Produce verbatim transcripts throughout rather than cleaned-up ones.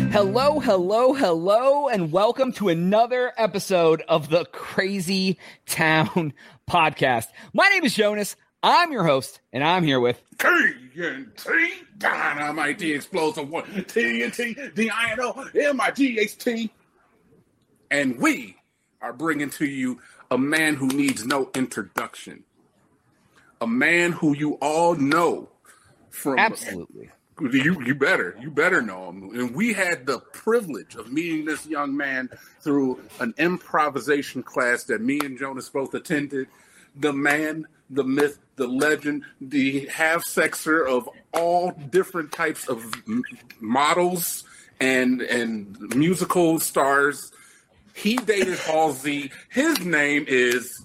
Hello, hello, hello, and welcome to another episode of the Crazy Town Podcast. My name is Jonas. I'm your host, and I'm here with T N T, Dynamite, the Explosive One, T N T, D I N O, M I G H T. And we are bringing to you a man who needs no introduction. A man who you all know from... Absolutely. You you better. You better know him. And we had the privilege of meeting this young man through an improvisation class that me and Jonas both attended. The man, the myth, the legend, the half-sexer of all different types of m- models and and musical stars. He dated Halsey. His name is...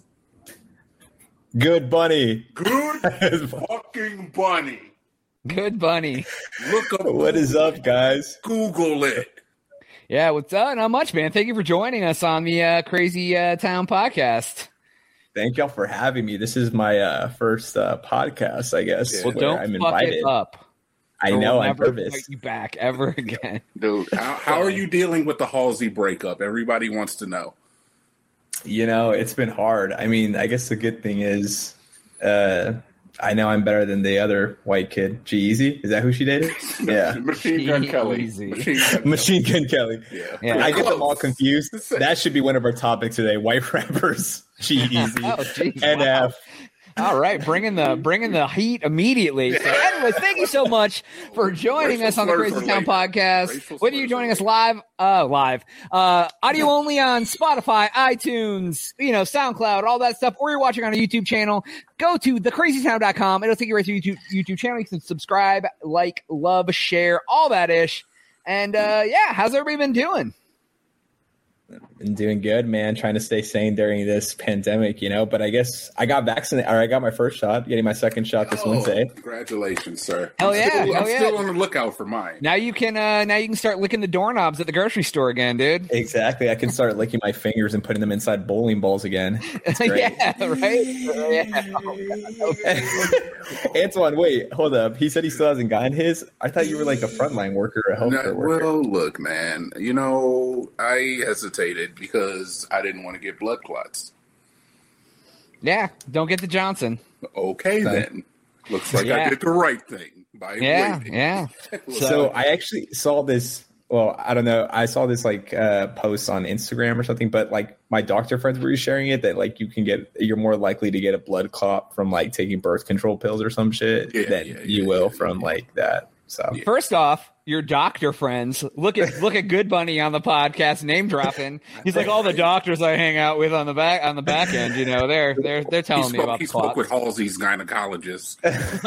Good Bunny. Good fucking Bunny. Good Bunny. Look up. What is up, guys? Google it. Yeah, what's up? Not much, man. Thank you for joining us on the uh, Crazy uh, Town Podcast. Thank y'all for having me. This is my uh, first uh, podcast, I guess. Well, where don't I'm fuck invited. it up. I Or know, we'll I'm never nervous. invite you back ever again. Dude, how, how are you dealing with the Halsey breakup? Everybody wants to know. You know, it's been hard. I mean, I guess the good thing is uh, I know I'm better than the other white kid. G-Eazy? Is that who she dated? Yeah. Machine Gun Kelly. Easy. Machine Gun Machine Gun Kelly. Yeah. Yeah. I get them all Close. confused. That should be one of our topics today. White rappers. G-Eazy. Oh, geez, N F. wow. All right, bringing the bringing the heat immediately. So, anyways, thank you so much for joining Racial us on the slurs Crazy are Town later. Podcast. Racial Whether you're slurs joining are us live, uh, live, uh, audio only on Spotify, iTunes, you know, SoundCloud, all that stuff, or you're watching on a YouTube channel, go to the crazy town dot com. It'll take you right to YouTube YouTube channel. You can subscribe, like, love, share, all that ish. And uh, yeah, how's everybody been doing? Been doing good, man. Trying to stay sane during this pandemic, you know. But I guess I got vaccinated, or I got my first shot. Getting my second shot this Oh, Wednesday. congratulations, sir. Hell I'm yeah, Still, hell I'm yeah. still on the lookout for mine. Now you can uh, now you can start licking the doorknobs at the grocery store again, dude. Exactly. I can start licking my fingers and putting them inside bowling balls again. It's great. Yeah, right. Yeah. Antoine, wait, hold up. He said he still hasn't gotten his. I thought you were like a frontline worker or a No, healthcare worker. well, look, man. You know, I hesitated because I didn't want to get blood clots. Yeah, don't get the Johnson. Okay, then. Looks like Yeah. I did the right thing by Yeah, waiting. yeah. So I actually saw this. Well, I don't know. I saw this like uh, post on Instagram or something, but like my doctor friends were sharing it that like you can get, you're more likely to get a blood clot from like taking birth control pills or some shit Yeah, than yeah, you yeah, will yeah, from yeah. like that. So Yeah. First off, your doctor friends look at look at Good Bunny on the podcast name dropping. He's like all the doctors I hang out with on the back on the back end. You know, they're they're they're He telling me spoke, about he the spoke clots. with Halsey's gynecologist.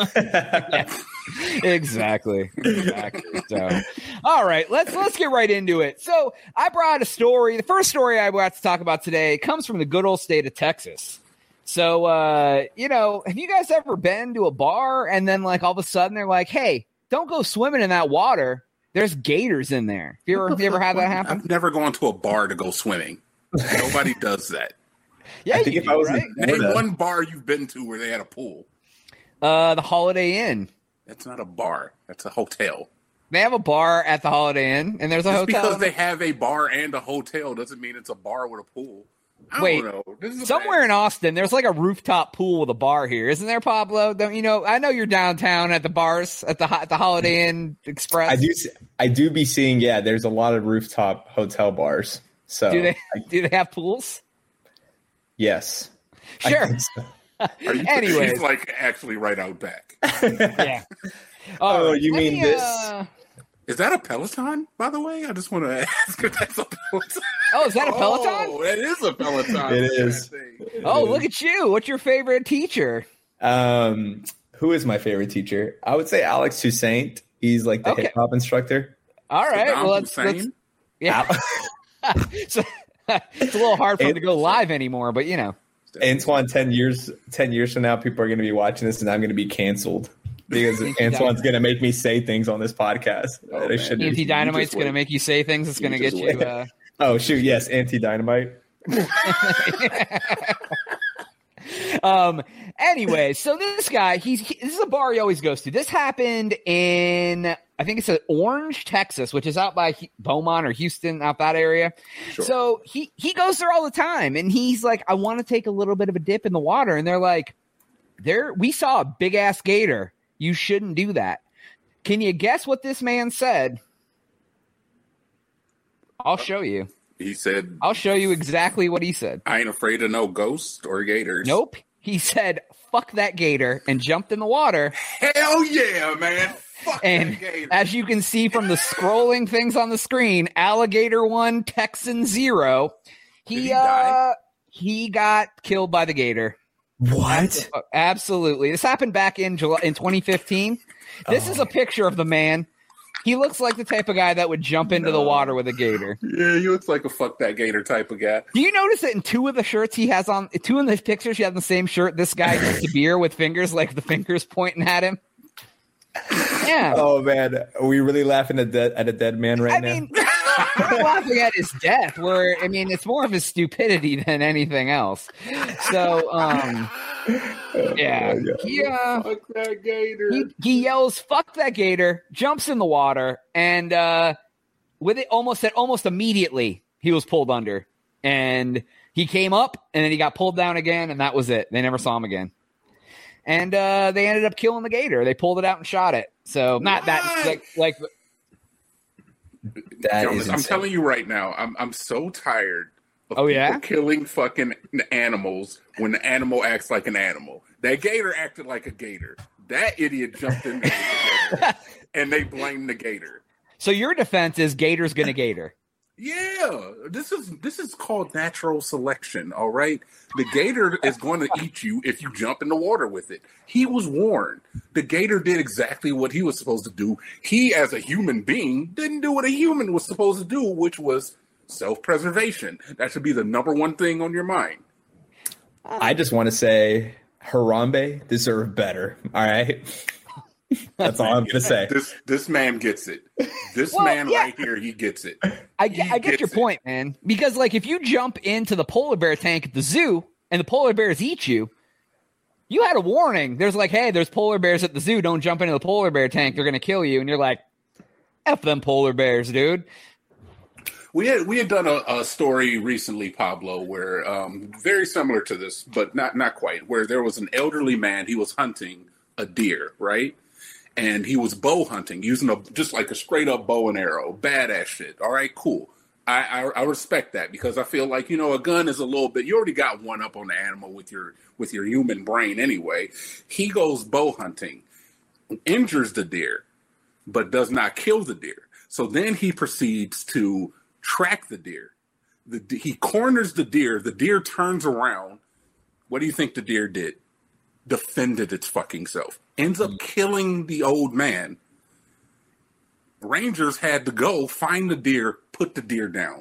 Exactly. Exactly. So, all right, let's let's get right into it. So, I brought a story. The first story I want to talk about today comes from the good old state of Texas. So, uh, you know, have you guys ever been to a bar and then like all of a sudden they're like, "Hey, don't go swimming in that water. There's gators in there." Have you ever, have you ever had that happen? I've never gone to a bar to go swimming. Nobody does that. Yeah, I think you if do, I was right? in Name Florida, one bar you've been to where they had a pool. Uh, the Holiday Inn. That's not a bar. That's a hotel. They have a bar at the Holiday Inn, and there's a Just hotel. because they have a bar and a hotel doesn't mean it's a bar with a pool. I Wait, don't know. This is a Somewhere bad- in Austin, there's like a rooftop pool with a bar here, isn't there, Pablo? Don't you know? I know you're downtown at the bars at the ho- at the Holiday Inn Express. I do. see- I do be seeing. Yeah, there's a lot of rooftop hotel bars. So Do they I- do they have pools? yes. I Sure. think so. Are you, Anyways. he's like actually right out back. Yeah. Oh, right, you let mean me, this? uh, Is that a Peloton, by the way? I just want to ask if that's a Peloton. Oh, is that a Peloton? Oh, that is a Peloton. It is. Oh, look at you! What's your favorite teacher? Um, who is my favorite teacher? I would say Alex Toussaint. He's like the Okay. hip hop instructor. All right, Saddam well, let's, let's Hussein? yeah. so, it's a little hard for him to go live anymore, but you know. Antoine, ten years, ten years from now, people are going to be watching this, and I'm going to be canceled because Antoine's going to make me say things on this podcast. Oh, that I man. shouldn't. Anti Dynamite's just going to wait. make you say things that's going to You get just you. wait. Uh, Oh shoot! Yes, Anti Dynamite. um. Anyway, so this guy, he's he, this is a bar he always goes to. This happened in I think it's Orange, Texas, which is out by Beaumont or Houston, out that area. Sure. So he, he goes there all the time, and he's like, I want to take a little bit of a dip in the water. And they're like, there, we saw a big-ass gator. You shouldn't do that. Can you guess what this man said? I'll show you. He said, I'll show you exactly what he said. I ain't afraid of no ghosts or gators. Nope. He said, fuck that gator, and jumped in the water. Hell yeah, man. Fuck and that gator. As you can see from the scrolling things on the screen, alligator one, Texan zero. He, Did he uh, die? He got killed by the gator. What? Absolutely. This happened back in July, in twenty fifteen. This oh. is a picture of the man. He looks like the type of guy that would jump into no. the water with a gator. Yeah, he looks like a fuck that gator type of guy. Do you notice that in two of the shirts he has on, two of the pictures he has the same shirt, this guy drinks a beer with fingers, like the fingers pointing at him? Yeah. Oh, man. Are we really laughing at, de- at a dead man right I now? Mean, we're laughing at his death. Where I mean, it's more of his stupidity than anything else. So, um, yeah, oh he, uh, fuck that gator. He, he yells, "Fuck that gator!" Jumps in the water, and uh, with it almost at almost immediately, he was pulled under, and he came up, and then he got pulled down again, and that was it. They never saw him again. And uh, they ended up killing the gator. They pulled it out and shot it. So not what? that like like. That Jonas, I'm telling you right now, I'm I'm so tired of oh, people yeah? killing fucking animals when the animal acts like an animal. That gator acted like a gator. That idiot jumped in there with the gator, and they blamed the gator. So your defense is gator's gonna gator. Yeah, this is this is called natural selection. All right, the gator is going to eat you if you jump in the water with it. He was warned. The gator did exactly what he was supposed to do. He, as a human being, didn't do what a human was supposed to do, which was self-preservation. That should be the number one thing on your mind. I just want to say, Harambe deserved better. All right. That's all I'm going to say. This this man gets it. This well, man yeah. right here, he gets it. I, I get your it. point, man. Because, like, if you jump into the polar bear tank at the zoo and the polar bears eat you, you had a warning. There's like, hey, there's polar bears at the zoo. Don't jump into the polar bear tank. They're going to kill you. And you're like, F them polar bears, dude. We had we had done a, a story recently, Pablo, where um, very similar to this, but not not quite, where there was an elderly man. He was hunting a deer, right? And he was bow hunting, using a just like a straight up bow and arrow, badass shit. All right, cool. I, I I respect that because I feel like, you know, a gun is a little bit. You already got one up on the animal with your with your human brain anyway. He goes bow hunting, injures the deer, but does not kill the deer. So then he proceeds to track the deer. The he corners the deer. The deer turns around. What do you think the deer did? Defended its fucking self. Ends up killing the old man. Rangers had to go find the deer, put the deer down.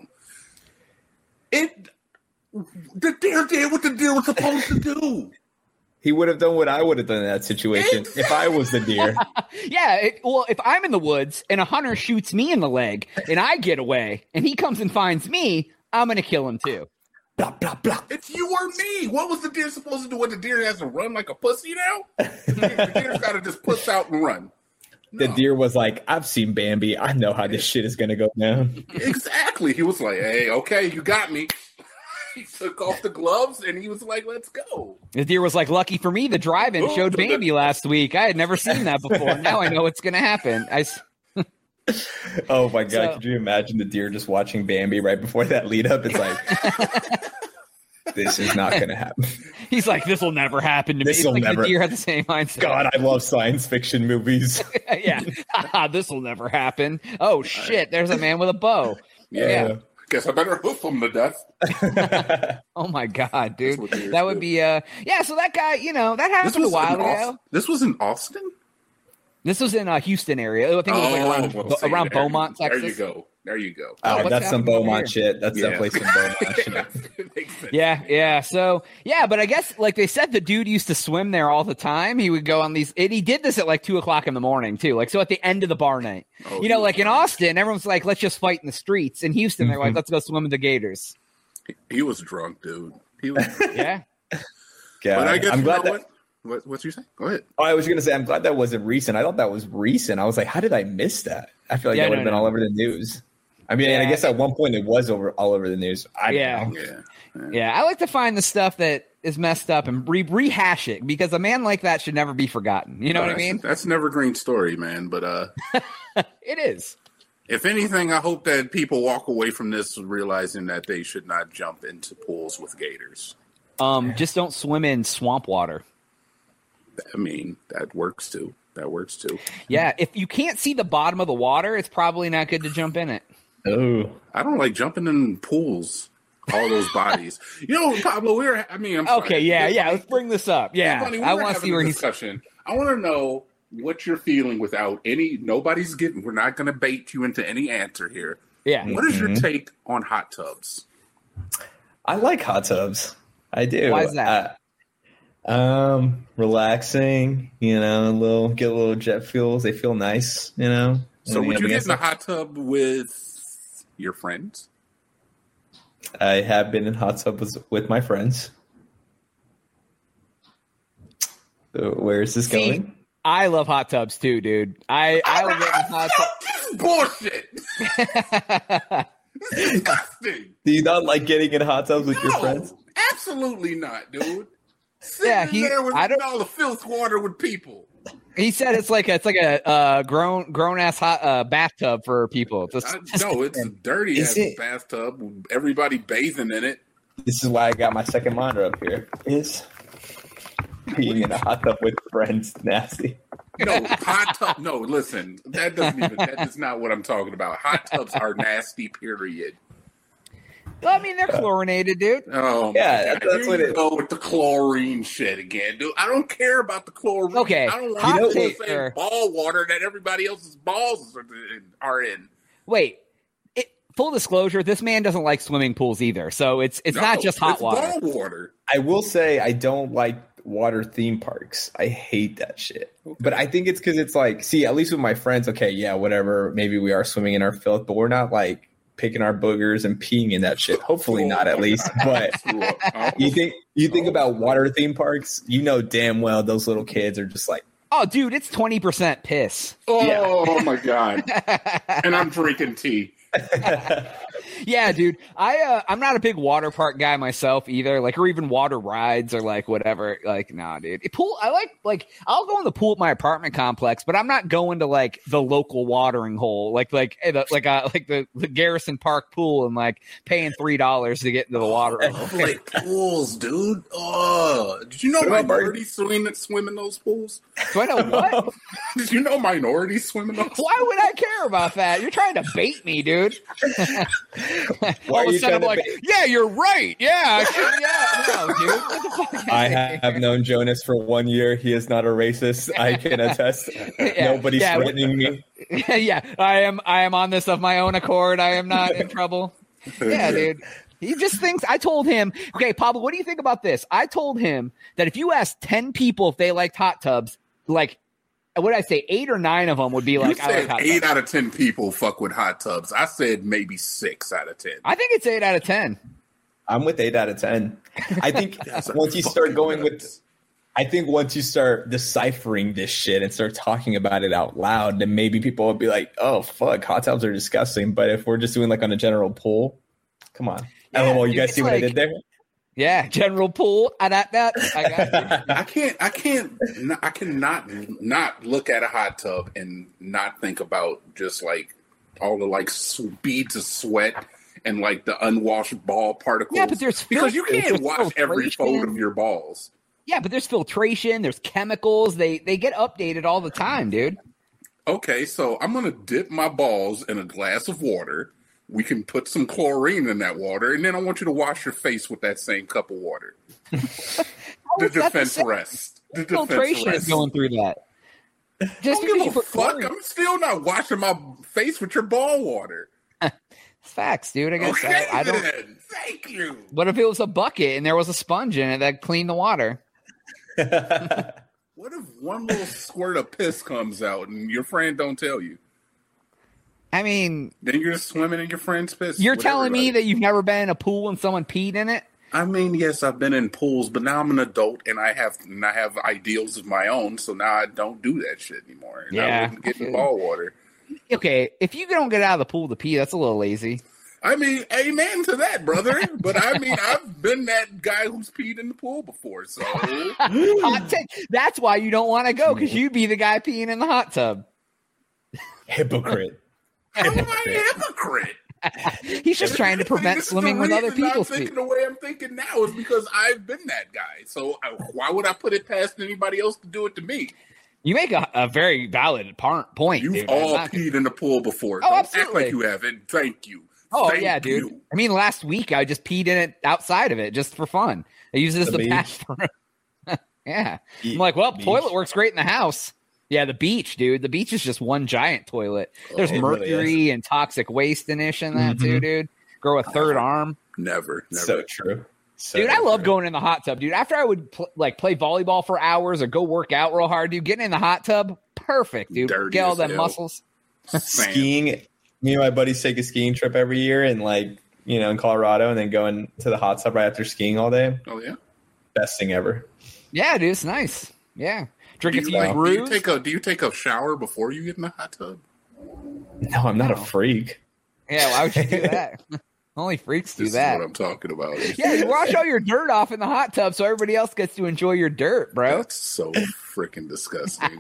It the deer did what the deer was supposed to do. He would have done what I would have done in that situation exactly. if I was the deer. yeah, it, well, if I'm in the woods and a hunter shoots me in the leg and I get away and he comes and finds me, I'm going to kill him too. Blah, blah, blah. It's you or me. What was the deer supposed to do? What, the deer has to run like a pussy now? The deer's got to just puss out and run. No. The deer was like, I've seen Bambi. I know how this shit is going to go down. Exactly. He was like, hey, okay, you got me. He took off the gloves and he was like, let's go. The deer was like, lucky for me, the drive-in oh, showed Bambi last week. I had never seen that before. Now I know what's going to happen. I... Oh, my God. So, could you imagine the deer just watching Bambi right before that lead up? It's like, this is not going to happen. He's like, this will never happen to this me. It's like never... the deer had the same mindset. God, I love science fiction movies. yeah. This will never happen. Oh, shit. There's a man with a bow. Yeah. yeah. Guess I better hoof him to death. Oh my God, dude. That would do. be uh yeah, so that guy, you know, that happened a while ago. This was in Austin? This was in uh Houston area. I think it was like around, oh, well, around there, Beaumont, Texas. There you go. There you go. Oh, oh that's some Beaumont here? shit. That's yeah. definitely some Beaumont shit. Yeah, yeah. So, yeah, but I guess, like they said, the dude used to swim there all the time. He would go on these, and he did this at like two o'clock in the morning, too. Like, so at the end of the bar night. Oh, you know, like in Austin, everyone's like, let's just fight in the streets. In Houston, they're like, let's go swim with the Gators. He, he was drunk, dude. He was drunk. Yeah. God, but I guess I'm you glad know that- what? What what you say? Go ahead. Oh, I was gonna say I'm glad that wasn't recent. I thought that was recent. I was like, how did I miss that? I feel like Yeah, that would no, have been no. all over the news. I mean, Yeah. and I guess at one point it was over all over the news. I Yeah. don't know. Yeah. yeah. Yeah, I like to find the stuff that is messed up and re- rehash it because a man like that should never be forgotten. You know what I that's, mean? That's an evergreen story, man. But uh, It is. if anything, I hope that people walk away from this realizing that they should not jump into pools with gators. Um, just don't swim in swamp water. I mean, that works too. That works too. Yeah, if you can't see the bottom of the water, it's probably not good to jump in it. Oh, I don't like jumping in pools. All those bodies. You know, Pablo, we're, I mean, I'm Okay, sorry. yeah, It's yeah. funny. Let's bring this up. It's Yeah, funny. We I were want to having see a where he's. discussion. I want to know what you're feeling without any. Nobody's getting. We're not going to bait you into any answer here. Yeah, What is your Mhm. take on hot tubs? I like hot tubs. I do. Why is that? Uh, um, relaxing. You know, a little get a little jet fuels. They feel nice. You know. So, When would you have get in a against hot tub with your friends? it. I have been in hot tubs with my friends. So where is this See, going? I love hot tubs too, dude. I I love getting in hot This is bullshit. tubs. This is disgusting. Do you not like getting in hot tubs with your No, friends? absolutely not, dude. Sitting Yeah, in he- there with I don't- all the filth water with people. He said it's like a, it's like a uh, grown grown ass hot uh, bathtub for people. It's I, just- no, it's a dirty Is ass it- bathtub. with Everybody bathing in it. This is why I got my second monitor up here. Is being in a hot tub with friends nasty? No, hot tub. No, listen, that doesn't even. That is not what I'm talking about. Hot tubs are nasty. Period. Well, I mean, they're chlorinated, dude. Oh, Yeah, my that's- God. that's Here what you it- go with the chlorine shit again, dude. I don't care about the chlorine. Okay, I don't want hot to know the take, same sir. ball water that everybody else's balls are in. Are in. Wait, it, full disclosure, this man doesn't like swimming pools either. So it's it's No, not just hot it's water. Ball water. I will say I don't like water theme parks. I hate that shit. Okay. But I think it's because it's like, see, at least with my friends, okay, yeah, whatever. Maybe we are swimming in our filth, but we're not like picking our boogers and peeing in that shit. Hopefully Oh, not, at my least. God. But Oh, you think you think Oh. about water theme parks, you know damn well those little kids are just like, Oh, dude, it's twenty percent piss. oh my God. And I'm drinking tea. Yeah, dude. I uh, I'm not a big water park guy myself either. Like, or even water rides or like whatever. Like, nah, dude. A pool. I like like I'll go in the pool at my apartment complex, but I'm not going to like the local watering hole, like like eh, the, like uh, like the, the Garrison Park pool and like paying three dollars to get into the water. Public pools, dude. Oh, did you know What about minorities swim, swim in those pools? So I know what. Did you know minorities swim in those? Why would I care about that? You're trying to bait me, dude. Why All are of a you sudden, I'm trying to like, bait- yeah, you're right. Yeah, I should, yeah, no, dude. What the fuck? I have known Jonas for one year. He is not a racist. I can attest. Yeah, Nobody's yeah. threatening me. Yeah, I am. I am on this of my own accord. I am not in trouble. Yeah, dude. He just thinks. I told him, okay, Pablo, what do you think about this? I told him that if you asked ten people if they liked hot tubs, like, what did I say? Eight or nine of them would be You like, I like said hot eight tubs. out of ten people fuck with hot tubs. I said maybe six out of ten. I think it's eight out of ten. I'm with eight out of ten. I think That's once you start fucking going with, nuts. I think once you start deciphering this shit and start talking about it out loud, then maybe people will be like, "Oh fuck, hot tubs are disgusting." But if we're just doing like on a general pool, come on. Yeah, LOL, you dude, guys it's see what I like- did there? Yeah, general pool. I got that. I got you. I can't. I can't. I cannot not look at a hot tub and not think about just like all the like s- beads of sweat and like the unwashed ball particles. Yeah, but there's because you filters, can't there's wash every fold filtration. of your balls. Yeah, but there's filtration. There's chemicals. They they get updated all the time, dude. Okay, so I'm gonna dip my balls in a glass of water. We can put some chlorine in that water, and then I want you to wash your face with that same cup of water. How The is that the defense same? rest. The defense Filtration rest. is going through that. I Just don't because you give a put fuck. chlorine- I'm still not washing my face with your ball water. Facts, dude. I guess Okay, I, I don't. then. Thank you. What if it was a bucket and there was a sponge in it that cleaned the water? What if one little squirt of piss comes out and your friend don't tell you? I mean, Then you're just swimming in your friend's piss. you're with telling me everybody. that you've never been in a pool and someone peed in it? I mean, yes, I've been in pools, but now I'm an adult and I have and I have ideals of my own. So now I don't do that shit anymore. And Yeah. I wouldn't get in ball water. Okay, if you don't get out of the pool to pee, that's a little lazy. I mean, amen to that, brother. But I mean, I've been that guy who's peed in the pool before. So Hot take. That's why you don't want to go, because you'd be the guy peeing in the hot tub. Hypocrite. how am I a hypocrite? He's just trying to prevent This is the swimming with other reason I'm people's thinking feet. the way I'm thinking now is because I've been that guy. So I, why would I put it past anybody else to do it to me? You make a, a very valid par- point, You've dude. I'm all not- peed in the pool before. Oh, Don't absolutely. act like you haven't. Thank you. Oh, Thank yeah, dude. you. I mean, last week I just peed in it outside of it just for fun. I used it as The the beach? bathroom. Yeah. Be- I'm like, well, beach. toilet works great in the house. Yeah, the beach, dude. The beach is just one giant toilet. There's Oh, it really mercury and toxic waste and ish in that too, Mhm. dude. Grow a third arm. Never, never. So true. So Dude, I love true. going in the hot tub, dude. After I would pl- like play volleyball for hours or go work out real hard, dude, getting in the hot tub, perfect, dude. Dirty Get all as them hell. muscles. Sam. skiing. Me and my buddies take a skiing trip every year, and like you know, in Colorado, and then going to the hot tub right after skiing all day. Oh yeah. Best thing ever. Yeah, dude, it's nice. Yeah. Drink Do a you, few like, do you brews. take a Do you take a shower before you get in the hot tub? No, I'm not No. a freak. Yeah, why would you do that? Only freaks do This that. is what I'm talking about. Yeah, you wash all your dirt off in the hot tub so everybody else gets to enjoy your dirt, bro. That's so freaking disgusting,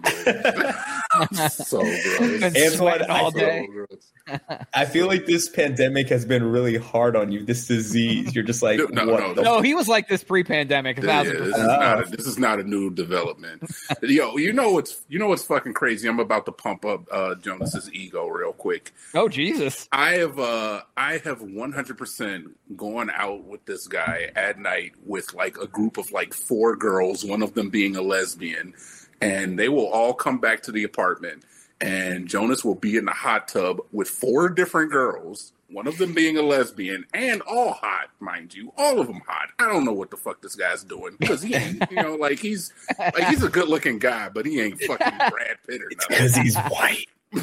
dude. So gross. Been Antoine, sweating all I feel- day. So gross. I feel like this pandemic has been really hard on you. This disease, you're just like, No, no, what no, the No, he was like this pre-pandemic, a Yeah, thousand this is percent. not a, this is not a new development. Yo, you know what's you know what's fucking crazy? I'm about to pump up uh, Jonas's ego real quick. Oh Jesus! I have uh I have one hundred percent gone out with this guy at night with like a group of like four girls, one of them being a lesbian, and they will all come back to the apartment and Jonas will be in the hot tub with four different girls, one of them being a lesbian, and all hot, mind you, all of them hot. I don't know what the fuck this guy's doing because he ain't, you know, like he's like he's a good looking guy, but he ain't fucking Brad Pitt or nothing. because he's white.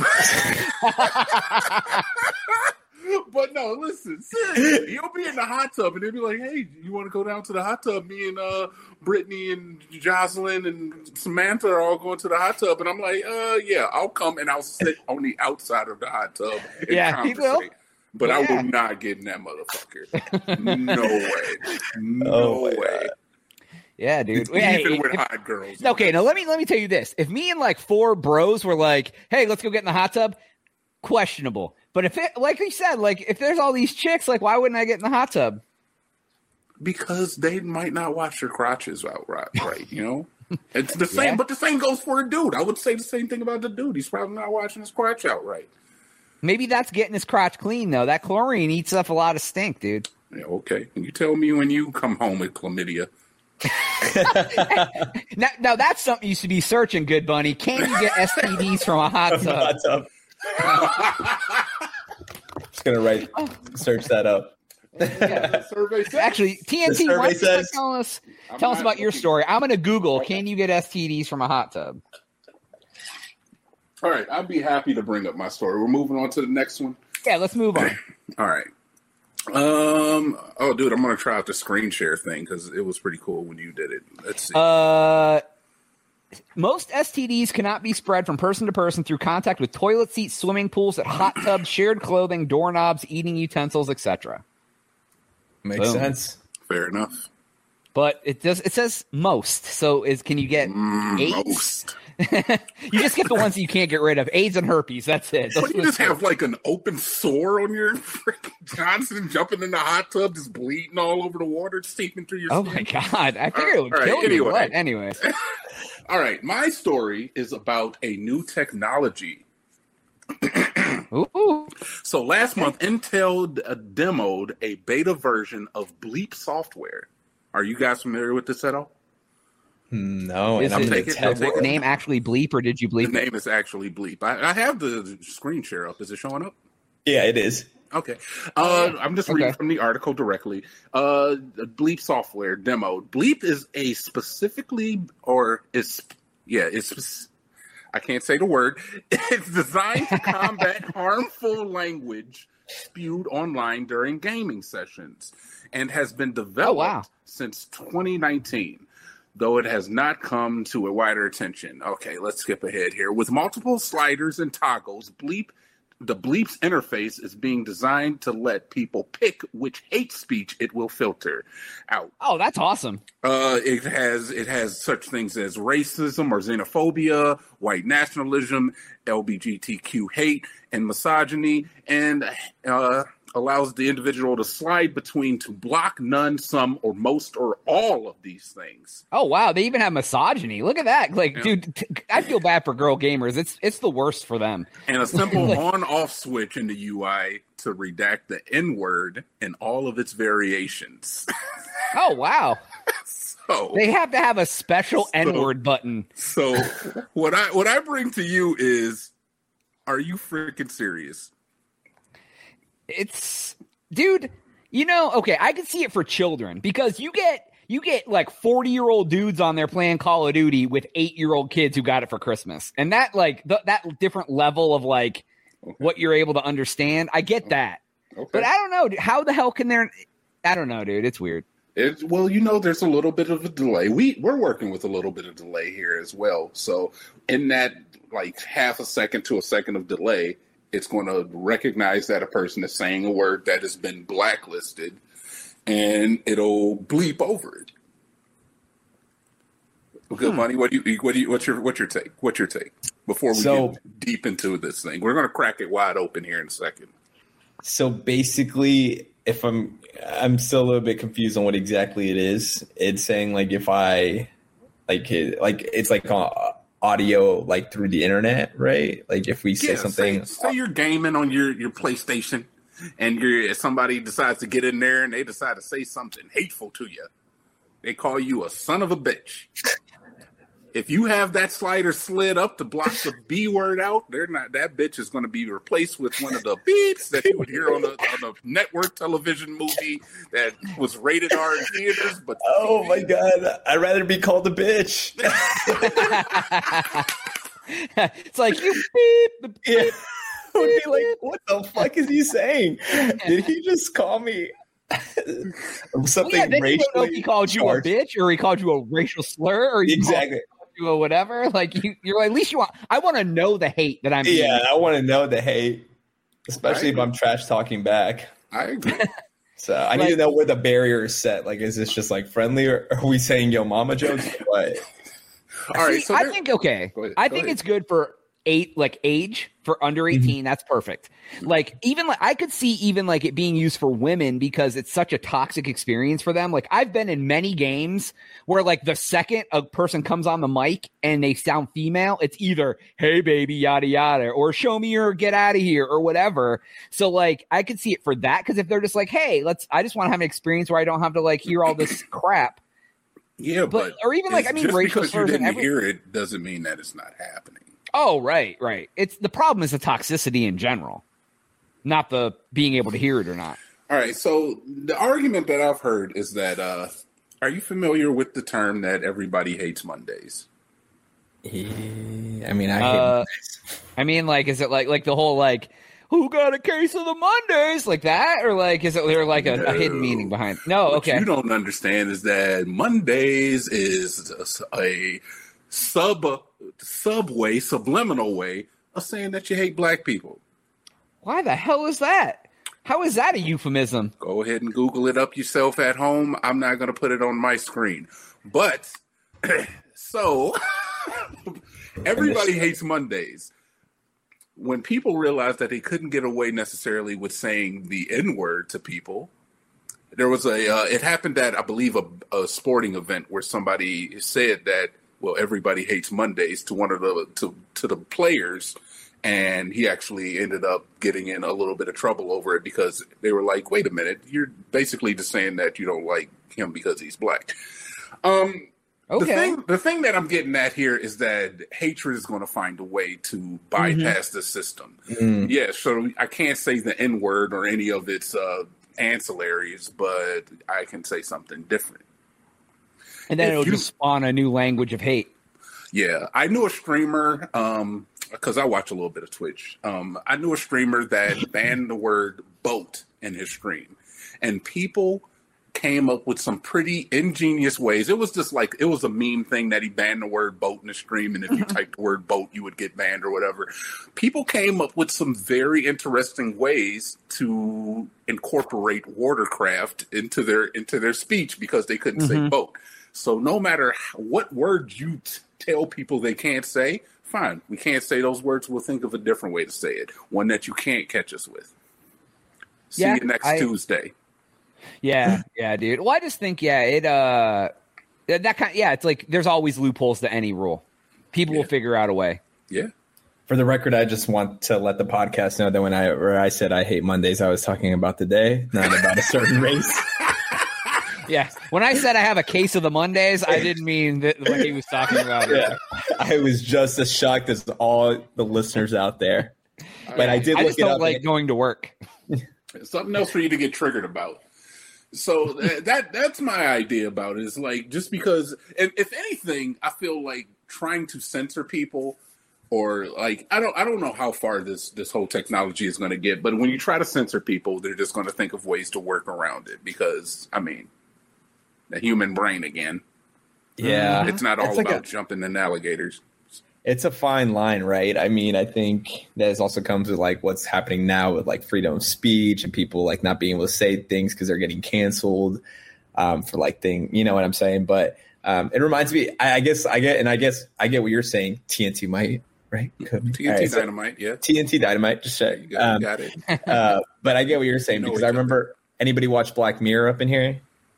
But no, listen, seriously, he'll be in the hot tub and they'll be like, "Hey, you want to go down to the hot tub? Me and uh, Brittany and Jocelyn and Samantha are all going to the hot tub." And I'm like, "Uh, yeah, I'll come and I'll sit on the outside of the hot tub and Yeah, he will. conversate." But I Yeah. will not get in that motherfucker. No way. No Oh my way. God. Yeah, dude. Even Hey, with if- hot girls. okay, now let me let me tell you this: if me and like four bros were like, "Hey, let's go get in the hot tub," questionable. But if it, like you said, like if there's all these chicks, like why wouldn't I get in the hot tub? Because they might not wash their crotches out right, right you know? It's the same, Yeah. but the same goes for a dude. I would say the same thing about the dude. He's probably not washing his crotch out right. Maybe that's getting his crotch clean though. That chlorine eats up a lot of stink, dude. Yeah, okay. You tell me when you come home with chlamydia. Now, now that's something you should be searching, good bunny. Can you get S T Ds from a hot tub? Hot tub. Just gonna write, search that up. Yeah. Survey says. Actually, T N T, The why survey don't you start says- telling us I'm tell us not about your looking. story? I'm gonna Google. Can you get S T Ds from a hot tub? All right, I'd be happy to bring up my story. We're moving on to the next one. Yeah, let's move on. All right. Um. Oh, dude, I'm gonna try out the screen share thing because it was pretty cool when you did it. Let's see. Uh, most S T Ds cannot be spread from person to person through contact with toilet seats, swimming pools, at hot tubs, shared clothing, doorknobs, eating utensils, et cetera. Makes Boom. sense. Fair enough. But it does. It says most. So is can you get Mm, AIDS? most. You just get the ones that you can't get rid of. AIDS and herpes. That's it. Those But you are the just two. have like an open sore on your freaking Johnson, jumping in the hot tub, just bleeding all over the water, seeping through your Oh skin. my god! I figured it would All right, kill you. anyway. But anyway, All right, my story is about a new technology. ooh, So last month, Intel d- uh, demoed a beta version of Bleep software. Are you guys familiar with this at all? No, Is and I'm it- in the Take it, tech take it. world. name actually bleep or did you The bleep? it? name is actually Bleep. I, I have the screen share up. Is it showing up? Yeah, it is. Okay. Uh, I'm just reading Okay. from the article directly. Uh, Bleep software demo. Bleep is a specifically, or is, yeah, it's, spec- I can't say the word. It's designed to combat harmful language spewed online during gaming sessions and has been developed Oh, wow. since twenty nineteen, though it has not come to a wider attention. Okay, let's skip ahead here. With multiple sliders and toggles, Bleep the Bleep's interface is being designed to let people pick which hate speech it will filter out. Oh, that's awesome. Uh, it has it has such things as racism or xenophobia, white nationalism, L G B T Q hate, and misogyny, and uh, allows the individual to slide between to block none, some, or most, or all of these things. Oh wow, they even have misogyny. Look at that. Like, Yeah. dude, t- I feel bad for girl gamers. It's it's the worst for them. And a simple on-off switch in the U I to redact the N-word and all of its variations. Oh wow. So They have to have a special So- N-word button. So what I what I bring to you is, are you freaking serious? It's dude, you know, okay, I can see it for children because you get you get like forty-year-old dudes on there playing Call of Duty with eight-year-old kids who got it for Christmas. And that like th- that different level of like Okay. what you're able to understand. I get that. Okay. But I don't know, dude, how the hell can there I don't know, dude. It's weird. It, well, you know, there's a little bit of a delay. We we're working with a little bit of delay here as well. So in that like half a second to a second of delay, it's going to recognize that a person is saying a word that has been blacklisted, and it'll bleep over it. Okay, Hmm. Bonnie, what do you what do you what's your what's your take? What's your take before we So- get deep into this thing? We're going to crack it wide open here in a second. So basically, if I'm I'm still a little bit confused on what exactly it is. It's saying like if I like it, like it's like on audio like through the internet, right? Like if we say Yeah, something, Say, say you're gaming on your, your PlayStation, and you're if somebody decides to get in there and they decide to say something hateful to you. They call you a son of a bitch. If you have that slider slid up to block the B word out, they're not. That bitch is going to be replaced with one of the beeps that you would hear on a, on a network television movie that was rated R in theaters. But oh my god, I'd rather be called a bitch. It's like you beep the beep. Yeah. I would be like, what the fuck is he saying? Did he just call me Well, something yeah, then you don't know if racially he called you charged? a bitch or he called you a racial slur or he Exactly. called you a whatever. Like you, you're at least you want. I want to know the hate that I'm. Yeah, being. I want to know the hate, especially if Right. I'm trash talking back. I agree. So I need Like- to know where the barrier is set. Like, is this just like friendly, or are we saying "yo mama" jokes? Or what? All right, See, so I there- think okay. Go ahead, I go think ahead. it's good for eight, like age for under eighteen. That's perfect. Like even like I could see even like it being used for women because it's such a toxic experience for them. Like I've been in many games where like the second a person comes on the mic and they sound female, it's either "Hey baby, yada yada" or "Show me your get out of here" or whatever. So like I could see it for that because if they're just like, "Hey, let's," I just want to have an experience where I don't have to like hear all this crap. yeah, But- but, or even, like, it's- I mean, just racial because you slurs and didn't every- hear it doesn't mean that it's not happening. Oh, right, right. It's the problem is the toxicity in general, not the being able to hear it or not. All right, so the argument that I've heard is that uh, are you familiar with the term that everybody hates Mondays? Yeah, I mean, I Uh, hate I mean, like, is it like like the whole like who got a case of the Mondays like that, or like is it there like a, a hidden No. meaning behind? No, What okay. you don't understand is that Mondays is a, a sub subway, subliminal way of saying that you hate black people. Why the hell is that? How is that a euphemism? Go ahead and Google it up yourself at home. I'm not going to put it on my screen. But, so, everybody hates Mondays. When people realized that they couldn't get away necessarily with saying the N-word to people, there was a, uh, it happened at, I believe, a, a sporting event where somebody said that, well, everybody hates Mondays to one of the, to, to the players. And he actually ended up getting in a little bit of trouble over it because they were like, wait a minute, you're basically just saying that you don't like him because he's black. Um, Okay. the thing, the thing that I'm getting at here is that hatred is going to find a way to bypass the system. Mm. Yeah, so I can't say the N word or any of its uh, ancillaries, but I can say something different. And then if it'll you- just spawn a new language of hate. Yeah, I knew a streamer um, because I watch a little bit of Twitch. Um, I knew a streamer that banned the word boat in his stream, and people came up with some pretty ingenious ways. It was just like, it was a meme thing that he banned the word boat in the stream, and if you typed the word boat, you would get banned or whatever. People came up with some very interesting ways to incorporate watercraft into their into their speech because they couldn't Mm-hmm. say boat. So no matter how, what words you t- tell people they can't say, fine, we can't say those words. We'll think of a different way to say it, one that you can't catch us with. See Yeah, you next I- Tuesday. Yeah, yeah, dude. Well, I just think, yeah, it uh, that that kind, yeah, it's like there's always loopholes to any rule. People Yeah. will figure out a way. Yeah. For the record, I just want to let the podcast know that when I where I said I hate Mondays, I was talking about the day, not about a certain race. Yeah, when I said I have a case of the Mondays, I didn't mean that what he was talking about. Yeah, I was just as shocked as all the listeners out there. But I did I look just it don't up. like and- going to work. Something else for you to get triggered about. So th- that that's my idea about it. Is like, just because, if, if anything, I feel like trying to censor people, or like, I don't I don't know how far this this whole technology is going to get, but when you try to censor people, they're just going to think of ways to work around it. Because I mean, the human brain again. Yeah, It's not all It's like about a- jumping in alligators. it's a fine line, right? I mean, I think that also comes with like what's happening now with like freedom of speech and people like not being able to say things because they're getting canceled um, for like thing. You know what I'm saying? But um, it reminds me. I, I guess I get, and I guess I get what you're saying. T N T might, right? Could be. T N T All right, so Dynamite, yeah. T N T Dynamite. Just check. You got, you Um, got it. uh, but I get what you're saying You know because each I other. remember. Anybody watch Black Mirror up in here?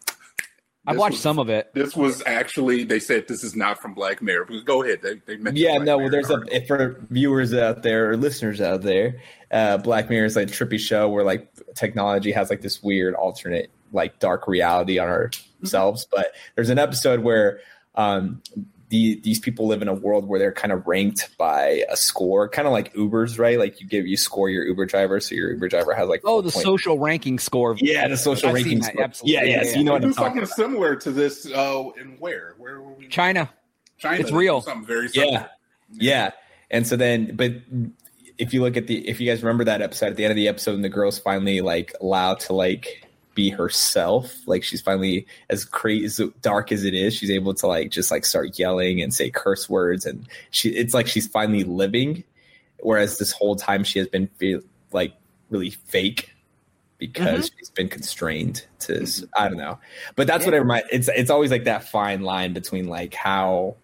I've This watched was- some of it. This was actually, they said this is not from Black Mirror. But go ahead. They, they mentioned Yeah, Black no. Mirror Well, there's in a the if for viewers out there or listeners out there, uh, Black Mirror is like a trippy show where like technology has like this weird alternate like dark reality on ourselves. Mm-hmm. But there's an episode where um, the these people live in a world where they're kind of ranked by a score, kind of like Ubers, right? Like you give you score your Uber driver, so your Uber driver has like Oh, four the point- social ranking score. yeah, the social I've seen ranking that, score. absolutely. Yeah, yeah. Yeah, So you know We what do I'm talking something about. similar to this. Uh, in where? Where were we? China. China. It's They do real. Something very similar. Yeah. Yeah. And so then, but if you look at the, if you guys remember that episode, at the end of the episode, and the girl's finally like allowed to like be herself, like she's finally as crazy, as dark as it is, she's able to like just like start yelling and say curse words. And she, it's like she's finally living. Whereas this whole time she has been feel, like really fake because she's been constrained to, I don't know. But that's what I remind, it's, it's always like that fine line between like how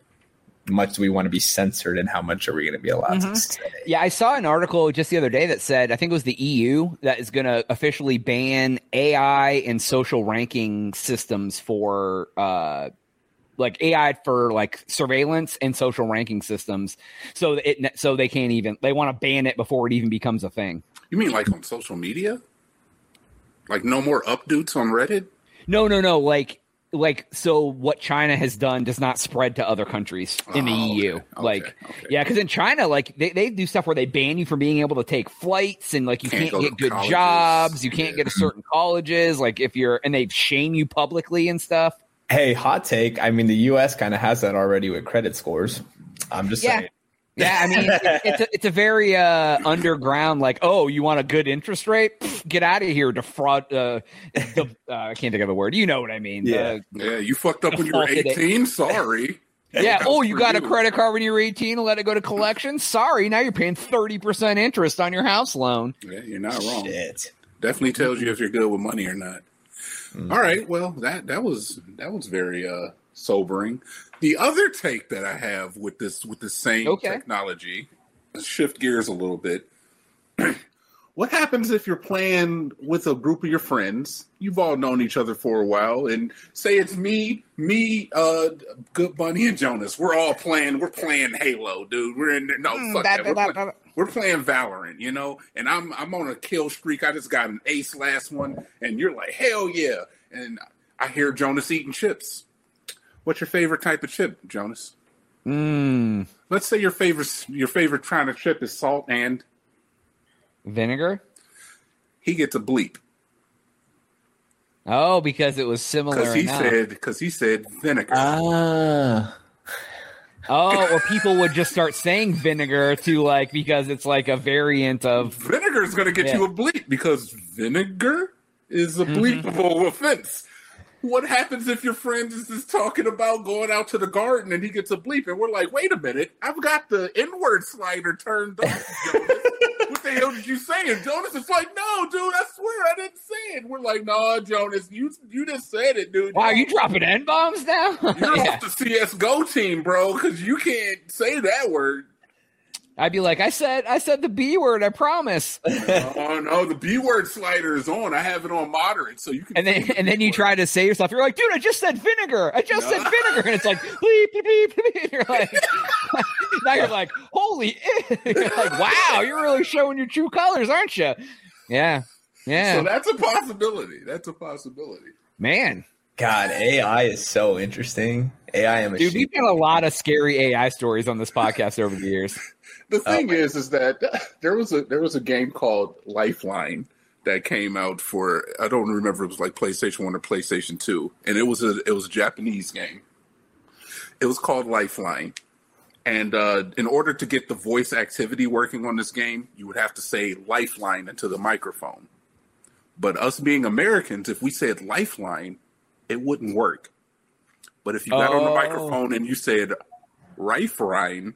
much do we want to be censored and how much are we going to be allowed Mhm. to say? Yeah, I saw an article just the other day that said, I think it was the E U that is going to officially ban A I and social ranking systems for, uh, like A I for like surveillance and social ranking systems. So it, so they can't even, they want to ban it before it even becomes a thing. You mean like on social media? Like no more updates on Reddit? No, no, no. Like, like, so what China has done does not spread to other countries in the Oh, E U. okay, Like, okay, okay. yeah, because in China, like, they, they do stuff where they ban you from being able to take flights and, like, you Can't can't, go get to good colleges. jobs. You can't Yeah. get to certain colleges. Like, if you're, and they shame you publicly and stuff. Hey, hot take. I mean, the U S kind of has that already with credit scores. I'm just Yeah. saying. Yeah, I mean, it, it's a, it's a very uh, underground. Like, oh, you want a good interest rate? Pfft, get out of here, defraud. Uh, the, uh, I can't think of the word. You know what I mean? Yeah. The- Yeah, you fucked up when you were Defaulted it. eighteen. Sorry. yeah. That Oh, was you for got a credit card when you were eighteen and let it go to collection. Sorry, now you're paying thirty percent interest on your house loan. Yeah, you're not wrong. Shit. Definitely tells you if you're good with money or not. All right, well that that was that was very uh, sobering. The other take that I have with this with the same Okay. technology, let's shift gears a little bit. What happens if you're playing with a group of your friends? You've all known each other for a while, and say it's me, me, uh, Good Bunny, and Jonas. We're all playing. We're playing Halo, dude. We're in there. No, Mm, fuck that- that. We're, that- play- that- we're playing Valorant, you know. And I'm I'm on a kill streak. I just got an ace last one, and you're like, hell yeah! And I hear Jonas eating chips. What's your favorite type of chip, Jonas? Mm, Let's say your favorite your favorite kind of chip is salt, and vinegar. he gets a bleep. Oh, because it was similar Because he enough. said, because he said vinegar. Ah. Oh, or people would just start saying vinegar to like because it's like a variant of vinegar is going to get Yeah. you a bleep because vinegar is a Mhm. bleepable offense. What happens if your friend is just talking about going out to the garden and he gets a bleep and we're like, wait a minute, I've got the N-word slider turned on, Jonas. What the hell did you say? And Jonas is like, no, dude, I swear I didn't say it. We're like, no, Jonas, you you just said it, dude. wow, you dropping N bombs now? You're Yeah. off the C S G O team, bro, because you can't say that word. I'd be like, I said, I said the B word. I promise. Oh no, the B word slider is on. I have it on moderate, so you can. And then, say the and then B you word. try to say yourself. You're like, dude, I just said vinegar. I just said No. vinegar, and it's like, bleep, bleep, bleep, bleep. You're like, now you're like, holy, you're like, wow, you're really showing your true colors, aren't you? Yeah, yeah, So that's a possibility. That's a possibility. man, God, A I is so interesting. A I am a dude, we've got a lot of scary A I stories on this podcast over the years. The thing is, is that there was a there was a game called Lifeline that came out for I don't remember if it was like PlayStation One or PlayStation Two, and it was a it was a Japanese game. It was called Lifeline, and uh, in order to get the voice activity working on this game, you would have to say Lifeline into the microphone. But us being Americans, if we said Lifeline, it wouldn't work. But if you got on the Oh. microphone and you said Riferine,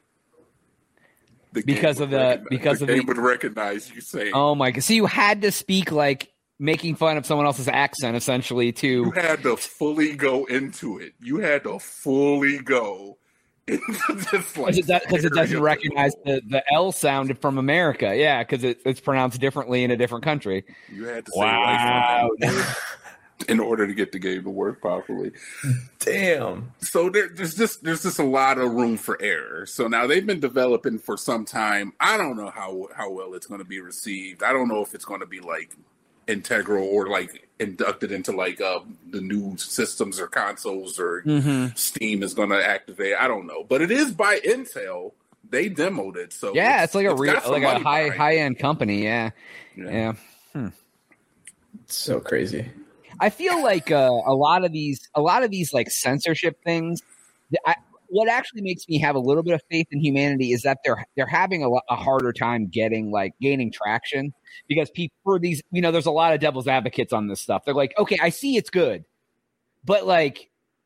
the game Because would of the- recognize- because the of the- game would recognize you saying. Oh my god! So you had to speak like making fun of someone else's accent, essentially, You to had to fully go into it. You had to fully go into this like because it, does- 'cause it doesn't area. recognize the, the L sound from America. Yeah, because it, it's pronounced differently in a different country. You had to say Wow, Lifeline in order to get the game to work properly. damn. So there, there's just there's just a lot of room for error. So now they've been developing for some time. I don't know how how well it's going to be received. I don't know if it's going to be like integral or like inducted into like uh, the new systems or consoles or Mm-hmm. Steam is going to activate. I don't know, but it is by Intel. They demoed it, so Yeah, it's like a real, got some like a money high behind it. high end company. Yeah, Yeah. yeah. It's so crazy. I feel like uh, a lot of these, a lot of these like censorship things. I, what actually makes me have a little bit of faith in humanity is that they're they're having a, lo- a harder time getting like gaining traction because people for these, you know, there's a lot of devil's advocates on this stuff. They're like, okay, I see it's good, but like,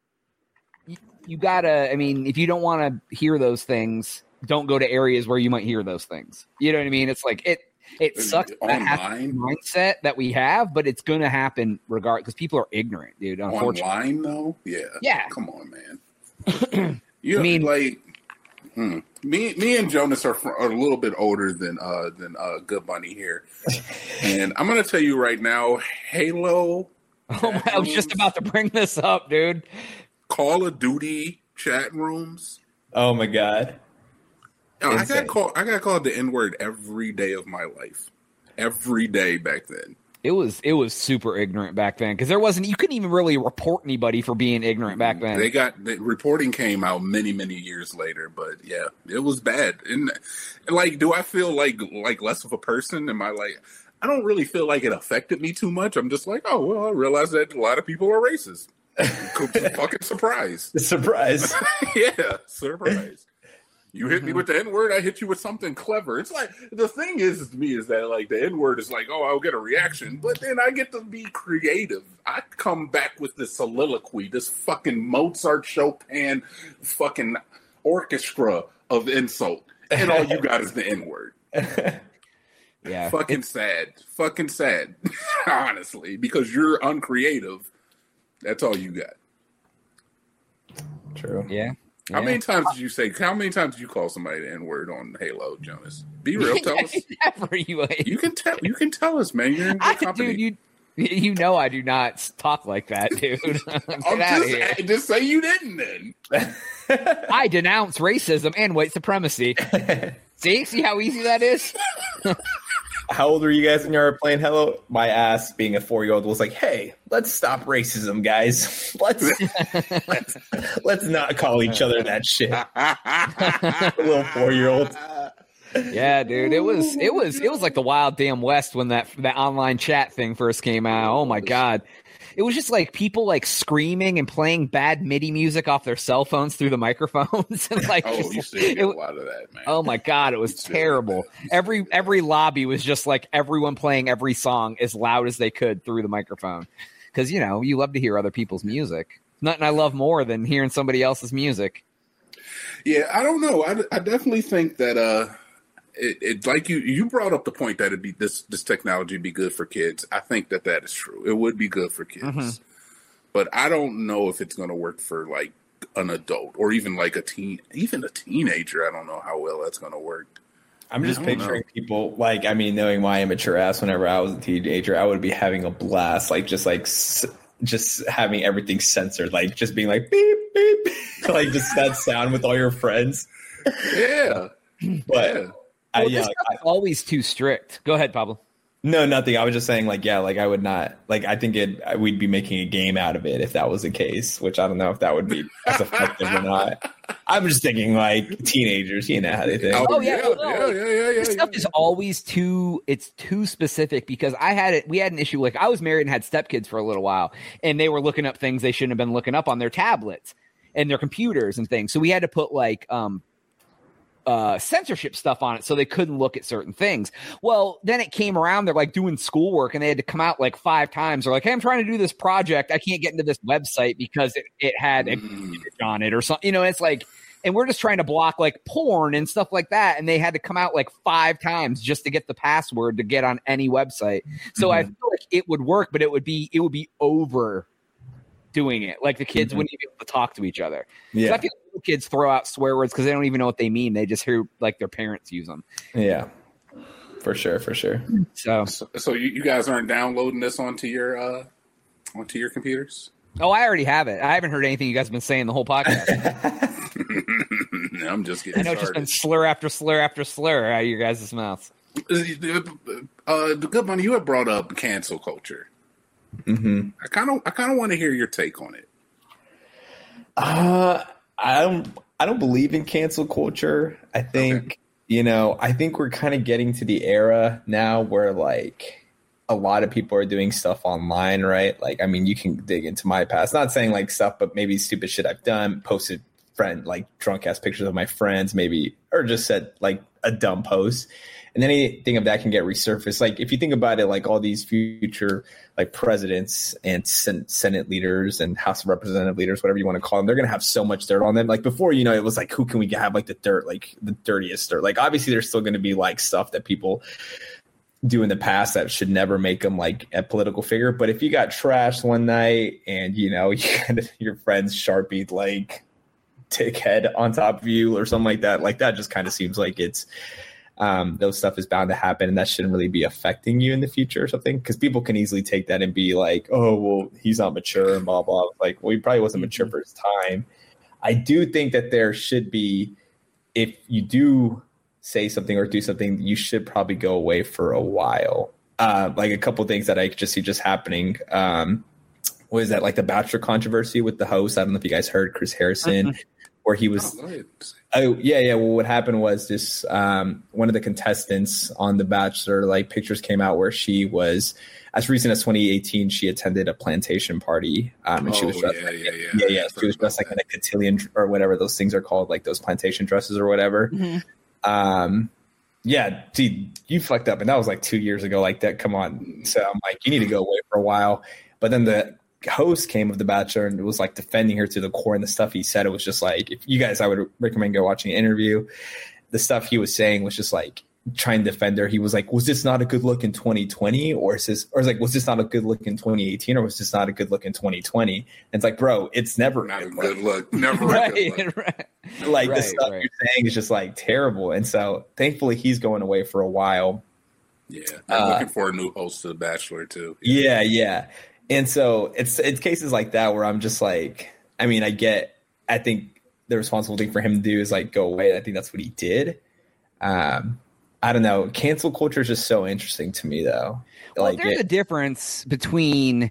you, you gotta. I mean, if you don't want to hear those things, don't go to areas where you might hear those things. You know what I mean? It's like it. It sucks that has Online? mindset that we have, but it's going to happen regardless because people are ignorant, dude. Unfortunately, Online though, yeah, Yeah. Come on, man. You I mean- like hmm. me. Me and Jonas are, fr- are a little bit older than uh than uh Good Bunny here, and I'm gonna tell you right now, Halo, oh my, I was just about to bring this up, dude. Call of Duty chat rooms. Oh my god. Oh, I got Insane. called. I got called the N word every day of my life. Every day back then. It was it was super ignorant back then because there wasn't you couldn't even really report anybody for being ignorant back then. They got the reporting came out many many years later, but yeah, it was bad. And, and like, do I feel like like less of a person? Am I like? I don't really feel like it affected me too much. I'm just like, oh well, I realize that a lot of people are racist. Fucking surprise. Surprise. Yeah, surprise. You hit me with the N word, I hit you with something clever. It's like the thing is to me is that like the N word is like, oh, I'll get a reaction, but then I get to be creative. I come back with this soliloquy, this fucking Mozart, Chopin, fucking orchestra of insult, and all you got is the N word. yeah, Fucking sad, fucking sad, honestly, because you're uncreative. That's all you got. True. yeah. How yeah. many times did you say? How many times did you call somebody the N word on Halo, Jonas? Be real, tell us. Never, you, You can tell. You can tell us, man. You're in good I, company. dude, you you know I do not talk like that, dude. Get I'm out of just, here. just say you didn't. Then I denounce racism and white supremacy. See, see how easy that is. How old were you guys when you were playing Hello? My ass, being a four-year-old, was like, "Hey, let's stop racism, guys. Let's let's, let's not call each other that shit." A little four-year-old. Yeah, dude, it was it was it was like the wild damn west when that that online chat thing first came out. Oh my god, it was just like people like screaming and playing bad MIDI music off their cell phones through the microphones. And like, oh, just, you still get it, a lot of that, man. Oh my God, it was terrible. Every every lobby was just like everyone playing every song as loud as they could through the microphone. Because, you know, you love to hear other people's music. Nothing I love more than hearing somebody else's music. Yeah, I don't know. I, I definitely think that uh, it, it like you you brought up the point that it'd be this this technology would be good for kids. I think that that is true. It would be good for kids, mm-hmm. but I don't know if it's going to work for like an adult or even like a teen, even a teenager. I don't know how well that's going to work. I'm just picturing know. people like, I mean, knowing my immature ass, whenever I was a teenager, I would be having a blast, like just like. S- just having everything censored, like just being like beep beep, like just that sound with all your friends. Yeah, but yeah. I, well, yeah, this like, stuff is always too strict. Go ahead, Pablo. No, nothing. I was just saying, like, yeah, like I would not, like, I think it. We'd be making a game out of it if that was the case, which I don't know if that would be as effective or not. I'm just thinking, like, teenagers, you know how they think. Oh, oh yeah, yeah, well, no, yeah, like, yeah, yeah, This yeah, stuff yeah. is always too. It's too specific because I had it. We had an issue. Like I was married and had stepkids for a little while, and they were looking up things they shouldn't have been looking up on their tablets and their computers and things. So we had to put like um. Uh, censorship stuff on it so they couldn't look at certain things. Well, then it came around, they're like doing schoolwork and they had to come out like five times. They're like, hey, I'm trying to do this project. I can't get into this website because it, it had a Mm. image on it or something. You know, it's like, and we're just trying to block like porn and stuff like that. And they had to come out like five times just to get the password to get on any website. So Mhm. I feel like it would work, but it would be, it would be over doing it. Like the kids Mhm. wouldn't even be able to talk to each other. Yeah. So I feel like kids throw out swear words because they don't even know what they mean. They just hear like their parents use them. Yeah, for sure, for sure. So, So, so you, you guys aren't downloading this onto your uh, onto your computers? oh, I already have it. I haven't heard anything you guys have been saying the whole podcast. I'm just getting I know it's just started. been slur after slur after slur out of your guys' mouths. Uh, the good money you have brought up cancel culture. Mm-hmm. I kind of I kind of want to hear your take on it. Uh, I don't. I don't believe in cancel culture. I think Okay. you know. I think we're kind of getting to the era now where like a lot of people are doing stuff online, right? Like, I mean, you can dig into my past. Not saying like stuff, but maybe stupid shit I've done. Posted friend like drunk ass pictures of my friends, maybe, or just said like a dumb post. And then anything of that can get resurfaced. Like if you think about it, like all these future like presidents and sen- Senate leaders and House of Representative leaders, whatever you want to call them, they're going to have so much dirt on them. Like before, you know, it was like, who can we have like the dirt, like the dirtiest dirt? Like obviously there's still going to be like stuff that people do in the past that should never make them like a political figure. But if you got trashed one night and, you know, you had your friends Sharpied like dickhead on top of you or something like that, like that just kind of seems like it's, Um, those stuff is bound to happen, and that shouldn't really be affecting you in the future or something. Because people can easily take that and be like, "Oh, well, he's not mature," and blah blah. Like, well, he probably wasn't mature for his time. I do think that there should be, if you do say something or do something, you should probably go away for a while. Uh, like a couple things that I just see just happening. Um, what is that? Like the Bachelor controversy with the host. I don't know if you guys heard Chris Harrison, mm-hmm. where he was. Oh, go ahead. Oh yeah, yeah. Well, what happened was this: um, one of the contestants on The Bachelor, like pictures came out where she was, as recent as twenty eighteen, she attended a plantation party, um, and Oh, she was dressed, yeah, like, yeah, yeah. yeah, yeah. I've She was heard dressed like about in a cotillion or whatever those things are called, like those plantation dresses or whatever. Mm-hmm. Um, yeah, dude, you fucked up, and that was like two years ago. Like that, come on. So I'm like, you need to go away for a while. But then the host came of The Bachelor and it was like defending her to the core, and the stuff he said, it was just like, if you guys, I would recommend go watching an interview. The stuff he was saying was just like trying to defend her. He was like, was this not a good look in twenty twenty, or is this, or is like, was this not a good look in twenty eighteen, or was this not a good look in twenty twenty? And it's like, bro, it's never Not a good good look. look. Never a Right, good look. right. Like the Right, stuff right. you're saying is just like terrible. And so thankfully he's going away for a while. Yeah, I'm Uh, looking for a new host to The Bachelor too. Yeah, yeah. And so it's it's cases like that where I'm just like, I mean, I get, I think the responsible thing for him to do is like go away. I think that's what he did. Um, I don't know. Cancel culture is just so interesting to me, though. Well, Like, there's it- a difference between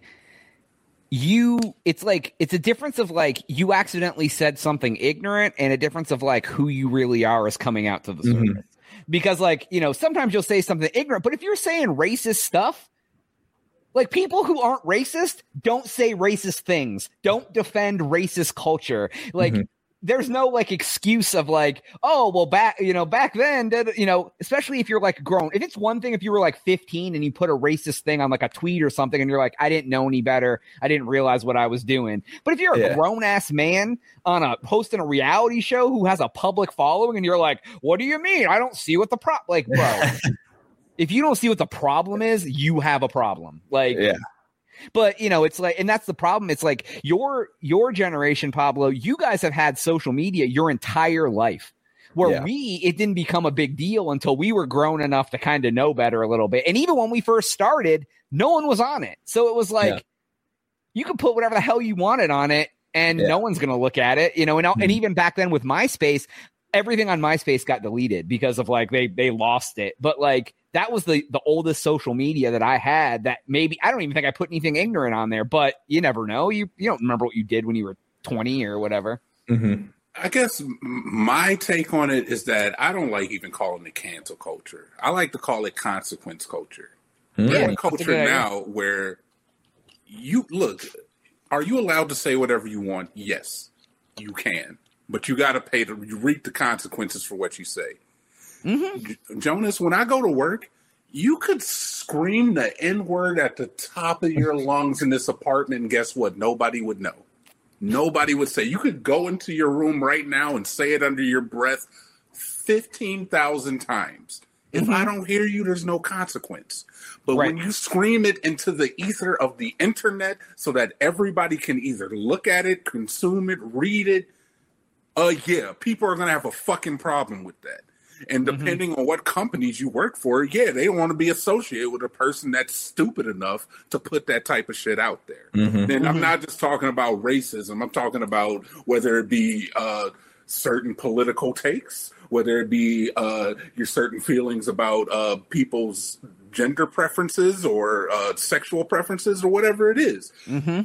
you. It's like it's a difference of like you accidentally said something ignorant, and a difference of like who you really are is coming out to the surface. Mhm. Because like you know, sometimes you'll say something ignorant, but if you're saying racist stuff, Like, people who aren't racist don't say racist things, don't defend racist culture. Like, mm-hmm. there's no like excuse of like, oh, well, back, you know, back then, you know, especially if you're like grown. If it's one thing if you were like fifteen and you put a racist thing on like a tweet or something and you're like, I didn't know any better, I didn't realize what I was doing. But if you're a yeah. grown ass man on a hosting a reality show who has a public following and you're like, what do you mean? I don't see what the pro like, bro. If you don't see what the problem is, you have a problem. Like, yeah. But, you know, it's like, and that's the problem. It's like your your generation, Pablo, you guys have had social media your entire life. Where yeah. we, it didn't become a big deal until we were grown enough to kind of know better a little bit. And even when we first started, no one was on it. So it was like, yeah. you could put whatever the hell you wanted on it and yeah. no one's going to look at it, you know, and, mm-hmm. and even back then with MySpace, everything on MySpace got deleted because of like, they, they lost it. But like, that was the, the oldest social media that I had that maybe, I don't even think I put anything ignorant on there, but you never know. You, you don't remember what you did when you were twenty or whatever. Mm-hmm. I guess my take on it is that I don't like even calling it cancel culture. I like to call it consequence culture. Mm-hmm. We're in a culture now where you look, are you allowed to say whatever you want? Yes, you can, but you got to pay the, you reap the consequences for what you say. Mm-hmm. Jonas, when I go to work, you could scream the N-word at the top of your lungs in this apartment, and guess what? Nobody would know. Nobody would say. You could go into your room right now and say it under your breath fifteen thousand times. If mm-hmm. I don't hear you, there's no consequence. But right. when you scream it into the ether of the internet so that everybody can either look at it, consume it, read it, uh, yeah, people are going to have a fucking problem with that. And depending mm-hmm. on what companies you work for, yeah, they don't want to be associated with a person that's stupid enough to put that type of shit out there. Mm-hmm. And mm-hmm. I'm not just talking about racism. I'm talking about whether it be uh, certain political takes, whether it be uh, your certain feelings about uh, people's gender preferences or uh, sexual preferences or whatever it is. Mm-hmm.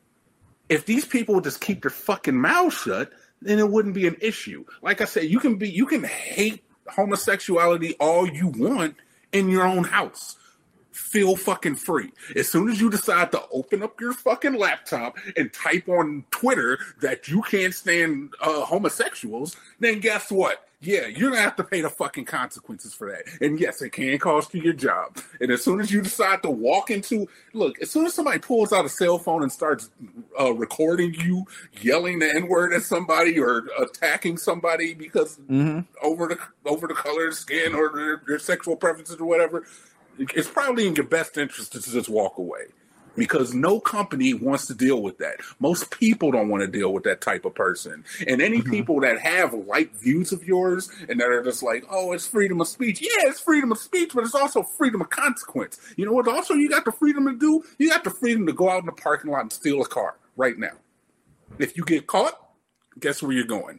If these people would just keep their fucking mouths shut, then it wouldn't be an issue. Like I said, you can be, you can hate homosexuality all you want in your own house. Feel fucking free. As soon as you decide to open up your fucking laptop and type on Twitter that you can't stand uh, homosexuals, then guess what? Yeah, you're gonna have to pay the fucking consequences for that. And yes, it can cost you your job. And as soon as you decide to walk into, look, as soon as somebody pulls out a cell phone and starts uh, recording you yelling the N-word at somebody or attacking somebody because mm-hmm. over the over the color of skin or their, their sexual preferences or whatever, it's probably in your best interest to just walk away. Because no company wants to deal with that. Most people don't want to deal with that type of person. And any mm-hmm. people that have light views of yours and that are just like, oh, it's freedom of speech. Yeah, it's freedom of speech, but it's also freedom of consequence. You know what also you got the freedom to do? You got the freedom to go out in the parking lot and steal a car right now. If you get caught, guess where you're going?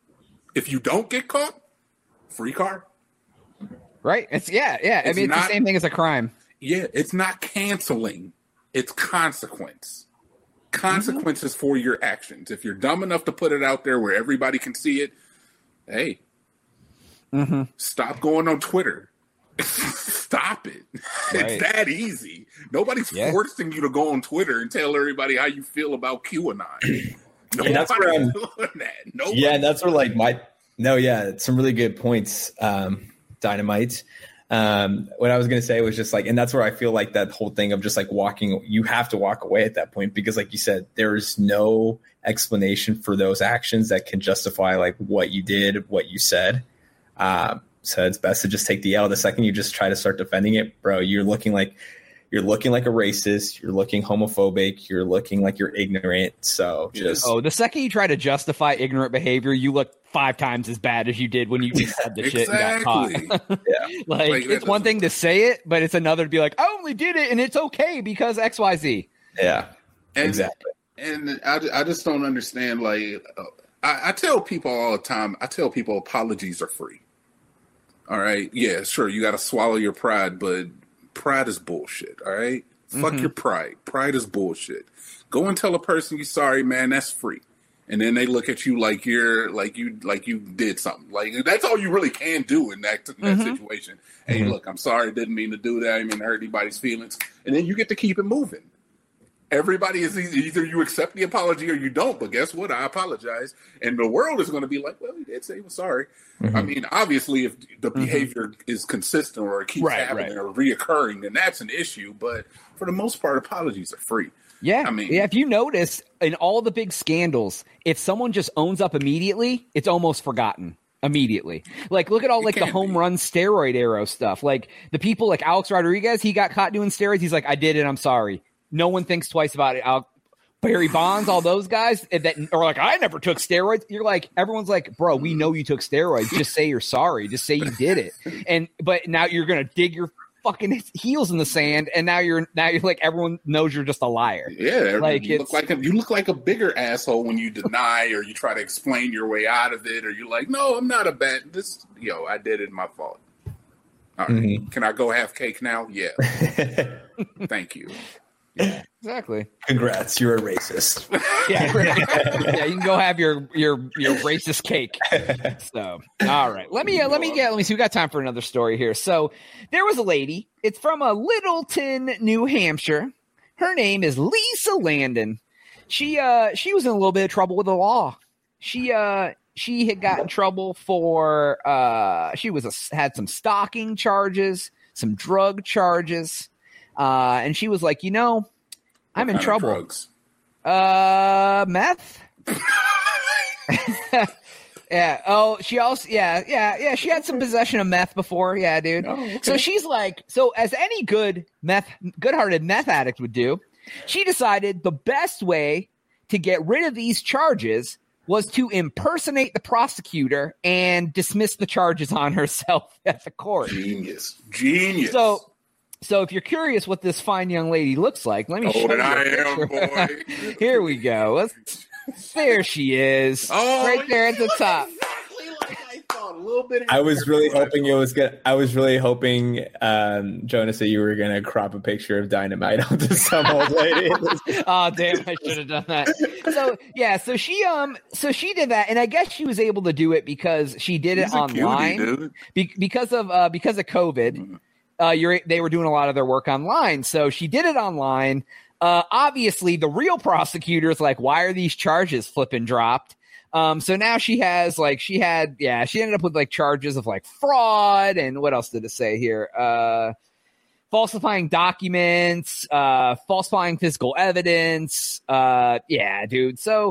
If you don't get caught, free car. Right? It's yeah, yeah. It's I mean, it's not, the same thing as a crime. Yeah, it's not canceling. It's consequence. Consequences mm-hmm. for your actions. If you're dumb enough to put it out there where everybody can see it, hey, mm-hmm. stop going on Twitter. Stop it. Right. It's that easy. Nobody's yeah. forcing you to go on Twitter and tell everybody how you feel about QAnon. Nobody's that's where I'm, doing that. Nobody. Yeah, and that's where like my no, yeah, some really good points, um, Dynamite. Um, what I was going to say was just like, and that's where I feel like that whole thing of just like walking, you have to walk away at that point, because like you said, there's no explanation for those actions that can justify like what you did, what you said. Um, so it's best to just take the L. The second you just try to start defending it, bro, you're looking like, you're looking like a racist. You're looking homophobic. You're looking like you're ignorant. So just oh, the second you try to justify ignorant behavior, you look five times as bad as you did when you just said the exactly. shit and got caught. yeah, like, like it's one thing to say it, but it's another to be like, I only did it and it's okay because X, Y, Z. Yeah, and, exactly. And I, I just don't understand. Like I, I tell people all the time. I tell people apologies are free. All right, yeah, sure, you got to swallow your pride, but pride is bullshit, all right? Mm-hmm. Fuck your pride. Pride is bullshit. Go and tell a person you're sorry, man. That's free. and then they look at you like you're like you like you did something. Like that's all you really can do in that, in that mm-hmm. situation. Hey, mm-hmm. look, I'm sorry, didn't mean to do that. I didn't mean to hurt anybody's feelings. And then you get to keep it moving. Everybody is either you accept the apology or you don't. But guess what? I apologize, and the world is going to be like, "Well, he did say he was sorry." Mm-hmm. I mean, obviously, if the mm-hmm. behavior is consistent or it keeps right, happening right. or reoccurring, then that's an issue. But for the most part, apologies are free. Yeah, I mean, yeah. If you notice in all the big scandals, if someone just owns up immediately, it's almost forgotten immediately. Like, look at all like the home be. run steroid arrow stuff. Like the people like Alex Rodriguez, he got caught doing steroids. He's like, "I did it. I'm sorry." No one thinks twice about it. I'll, Barry Bonds, all those guys that are like, I never took steroids. You're like, everyone's like, bro, we know you took steroids. Just say you're sorry. Just say you did it. And but now you're gonna dig your fucking heels in the sand, and now you're now you're like, everyone knows you're just a liar. Yeah, like you look like a, you look like a bigger asshole when you deny or you try to explain your way out of it, or you're like, no, I'm not a bad. This yo, I did it. My fault. All right, mm-hmm. Can I go have cake now? Yeah. Thank you. Yeah, exactly. Congrats, you're a racist. Yeah, yeah. You can go have your your your racist cake. So, all right. Let me uh, let me get let me see. We got time for another story here. So, there was a lady. It's from a Littleton, New Hampshire. Her name is Lisa Landon. She uh she was in a little bit of trouble with the law. She uh she had gotten in trouble for uh she was a, had some stalking charges, some drug charges. Uh, and she was like, you know, I'm what in trouble. Drugs? Uh, meth. Yeah. Oh, she also, yeah, yeah, yeah. She had some possession of meth before. Yeah, dude. Oh, okay. So she's like, so as any good meth, good-hearted meth addict would do, she decided the best way to get rid of these charges was to impersonate the prosecutor and dismiss the charges on herself at the court. Genius. Genius. So, So if you're curious what this fine young lady looks like, let me oh, show you. I am, boy. Here we go. Let's, there she is. Oh, right there at the top. Exactly like I thought. A little bit. I was really hoping it was good. I was really hoping, um, Jonas, that you were going to crop a picture of Dynamite onto some old lady. Oh, damn! I should have done that. So yeah, so she um, so she did that, and I guess she was able to do it because she did He's it online cutie, Be- because of uh, because of COVID. Mm-hmm. Uh, you're, they were doing a lot of their work online. So she did it online. Uh, obviously, the real prosecutor is like, why are these charges flipping dropped? Um, so now she has like, she had, yeah, she ended up with like charges of like fraud. And what else did it say here? Uh, falsifying documents, uh, falsifying physical evidence. Uh, yeah, dude. So,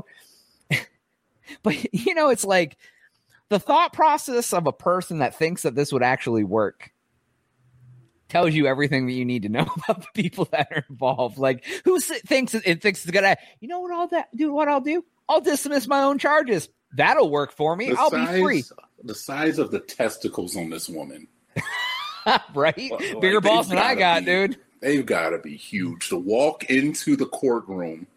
but you know, it's like the thought process of a person that thinks that this would actually work tells you everything that you need to know about the people that are involved. Like, who thinks it thinks it's gonna? You know what I'll do? What I'll do? I'll dismiss my own charges. That'll work for me. The I'll size, be free. The size of the testicles on this woman, right? Well, Bigger like, balls than I got, be, dude. They've got to be huge to walk into the courtroom,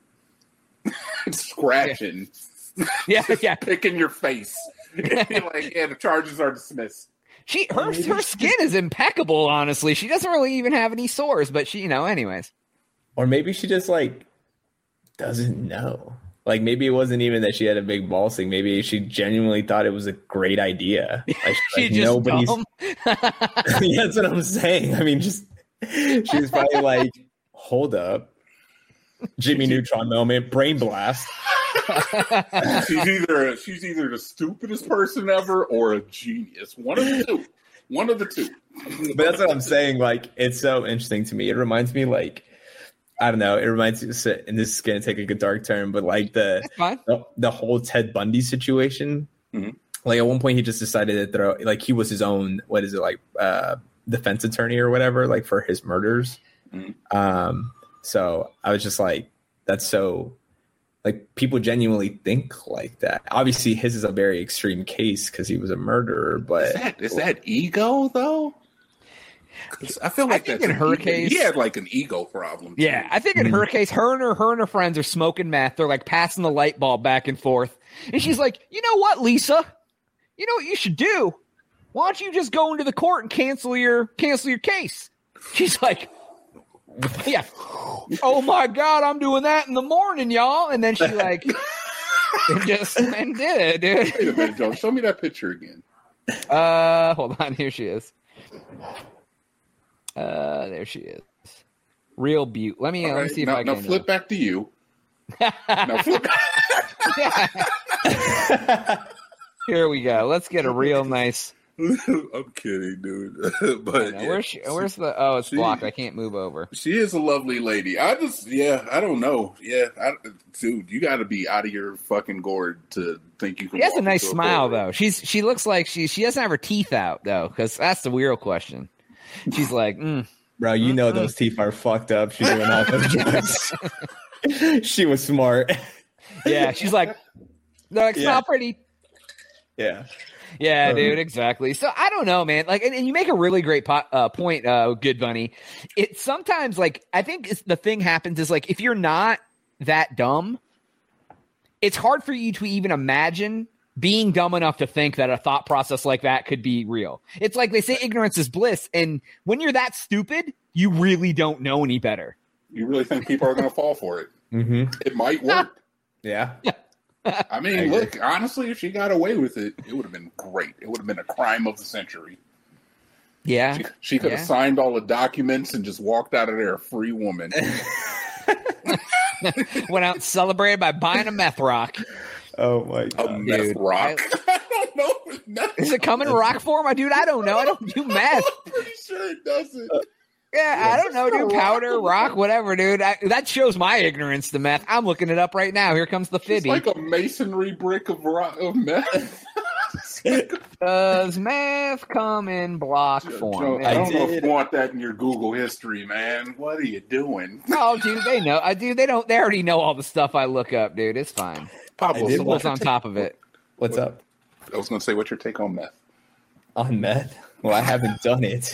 scratching, yeah, yeah, picking your face. Like, yeah, the charges are dismissed. She her her skin is impeccable, honestly. She doesn't really even have any sores, but she, you know, anyways. Or maybe she just like doesn't know. Like maybe it wasn't even that she had a big ball thing. Maybe she genuinely thought it was a great idea. Like, she like just nobody's. Dumb. That's what I'm saying. I mean, just she was probably like, hold up, Jimmy Neutron moment, brain blast. she's either she's either the stupidest person ever or a genius. One of the two. One of the two. But that's what I'm saying. Like, it's so interesting to me. It reminds me, like, I don't know. It reminds me, and this is going to take like a dark turn, but like the the, the whole Ted Bundy situation. Mm-hmm. Like at one point, he just decided to throw, like, he was his own, what is it, like, uh, defense attorney or whatever, like for his murders. Mm-hmm. Um, so I was just like, that's so. Like, people genuinely think like that. Obviously, his is a very extreme case because he was a murderer, but... Is that, is that ego, though? I feel like I think in her ego. case... He had, like, an ego problem, too. Yeah, I think in mm-hmm. her case, her and her, her and her friends are smoking meth. They're, like, passing the light bulb back and forth. And she's like, you know what, Lisa? You know what you should do? Why don't you just go into the court and cancel your cancel your case? She's like... Yeah. Oh my God, I'm doing that in the morning, y'all. And then she like, and just and did it, dude. Wait a minute, Joe. Show me that picture again. Uh, hold on. Here she is. Uh, there she is. Real beaut. Let me, uh, All let me right, see if now, I can. now flip back to you. Now flip. Here we go. Let's get a real nice. I'm kidding, dude. But Know, yeah, where's she, where's the? Oh, it's she- blocked. I can't move over. she is a lovely lady. I just, yeah, I don't know. Yeah, I, dude, you got to be out of your fucking gourd to think you can. She has a walk nice into smile courtroom. though. She's she looks like she she doesn't have her teeth out though, because that's the real question. She's like, mm. Bro, you know those teeth are fucked up. She's doing all those drugs. She was smart. yeah. She's like, they're like, smell Yeah. pretty. Yeah. Yeah, Um, dude, exactly. So I don't know, man. Like, and, and you make a really great po- uh, point, uh, Good Bunny. It sometimes, like, I think it's, the thing happens is like if you're not that dumb, it's hard for you to even imagine being dumb enough to think that a thought process like that could be real. It's like they say ignorance is bliss, and when you're that stupid, you really don't know any better. You really think people are going to fall for it? Mm-hmm. It might work. Yeah. I mean, I agree. look, honestly, if she got away with it, it would have been great. It would have been a crime of the century. Yeah. She, she could have Yeah. signed all the documents and just walked out of there a free woman. Went out and celebrated by buying a meth rock. Oh my A god. meth dude, rock. I, don't know. Meth Is it coming in rock form? My dude, I don't know. I don't do meth. I'm pretty sure it doesn't. Yeah, I don't know, dude. Powder, rock, whatever, dude. I, that shows my ignorance to meth. I'm looking it up right now. Here comes the It's fibby. like a masonry brick of rock, of meth. Does meth come in block Joe, form? I I don't know if did. you want that in your Google history, man. What are you doing? Oh, dude, they know. I do. They don't. They already know all the stuff I look up, dude. It's fine. Pablo, I did so What's what's on top of it? What's up? I was going to say, what's your take on meth? On meth? Well, I haven't done it.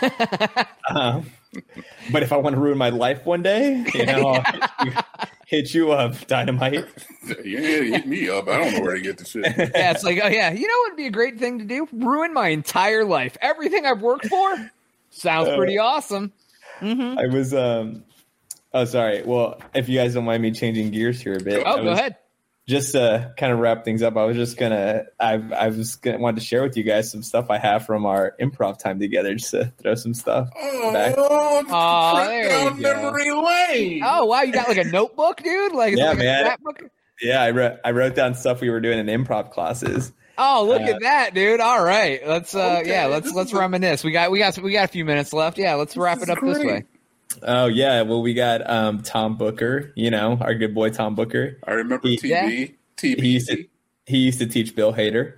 um, but if I want to ruin my life one day, you know, I'll hit you, hit you up, Dynamite. You ain't hit me up. I don't know where to get the shit. Yeah, it's like, oh yeah, you know what would be a great thing to do? Ruin my entire life. Everything I've worked for sounds Uh, pretty awesome. Mm-hmm. I was, um, oh, sorry. Well, if you guys don't mind me changing gears here a bit. Oh, I go was, ahead. Just to kind of wrap things up, I was just gonna, I, I was gonna wanted to share with you guys some stuff I have from our improv time together, just to throw some stuff. Back. Oh, Aw, trip there down you go. memory lane. Oh wow, you got like a notebook, dude? Like, Yeah, like a man. scrapbook? Yeah, I wrote, I wrote down stuff we were doing in improv classes. Oh, look Uh, at that, dude! All right, let's uh, Okay, yeah, let's this let's is a- reminisce. We got we got we got a few minutes left. Yeah, let's wrap is it up this great. way. Oh yeah, well we got um, Tom Booker, you know, our good boy Tom Booker. I remember He- T V. Yeah. T V. He used to he used to teach Bill Hader.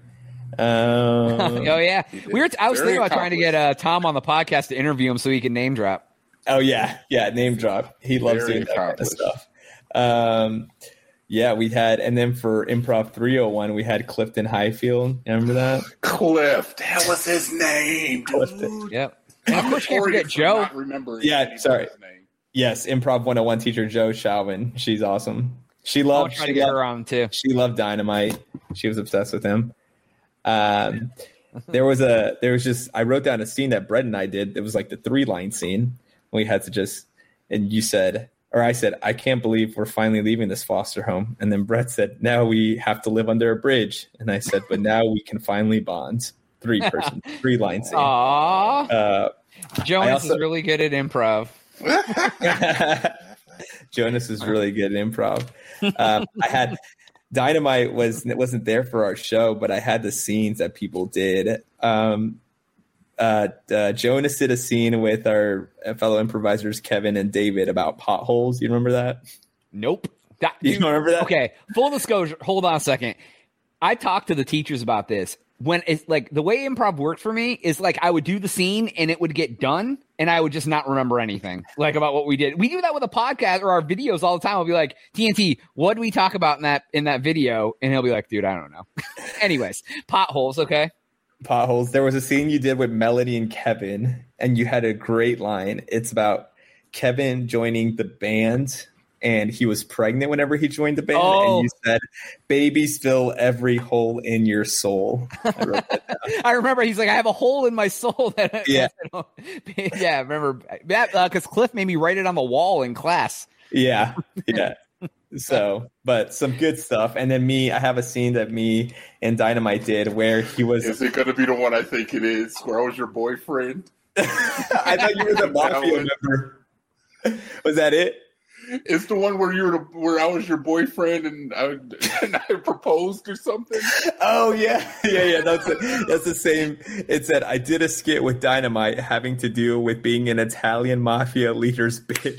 Um, oh yeah, he did. we were. I was Very thinking about trying to get uh, Tom on the podcast to interview him so he can name drop. oh yeah, yeah, name drop. He loves Very doing that kind of accomplished. stuff. Um, yeah, we had, and then for Improv three oh one, we had Clifton Highfield. Remember that? Cliff. That was his name, Clifton. dude. Yep. And of course, you can't Notorious forget for Joe. Not remembering Yeah, anybody's sorry. name. Yes, Improv one oh one teacher Joe Chauvin. She's awesome. She I'll loved. try She to get loved, her on too. she loved Dynamite. She was obsessed with him. Um, there was a there was just I wrote down a scene that Brett and I did. It was like the three line scene. We had to just and you said or I said I can't believe we're finally leaving this foster home. And then Brett said now we have to live under a bridge. And I said but now we can finally bond. Three person three line scene. Aw, Uh, Jonas also- is really good at improv. Jonas is really good at improv. Um, I had Dynamite was wasn't there for our show, but I had the scenes that people did. Um, uh, uh, Jonas did a scene with our fellow improvisers Kevin and David about potholes. You remember that? Nope. That, You don't remember that? Okay, full disclosure. Hold on a second. I talked to the teachers about this. When it's like the way improv worked for me is like I would do the scene and it would get done and I would just not remember anything like about what we did. We do that with a podcast or our videos all the time. I'll be like, T N T, what do we talk about in that in that video? And he'll be like, dude, I don't know. Anyways, potholes, okay. Potholes. There was a scene you did with Melody and Kevin, and you had a great line. It's about Kevin joining the band. And he was pregnant whenever he joined the band. Oh. And you said, babies fill every hole in your soul. I wrote that down. I remember he's like, I have a hole in my soul. That Yeah. yeah. I remember that because Cliff made me write it on the wall in class. Yeah. Yeah. So, but some good stuff. And then me, I have a scene that me and Dynamite did where he was. Is it going to be the one I think it is, where I was your boyfriend? I thought you were the mafia member. Was that it? It's the one where you were the, where I was your boyfriend and I, and I proposed or something. Oh yeah, yeah, yeah. That's it. That's the same. It said I did a skit with Dynamite having to do with being an Italian mafia leader's bitch.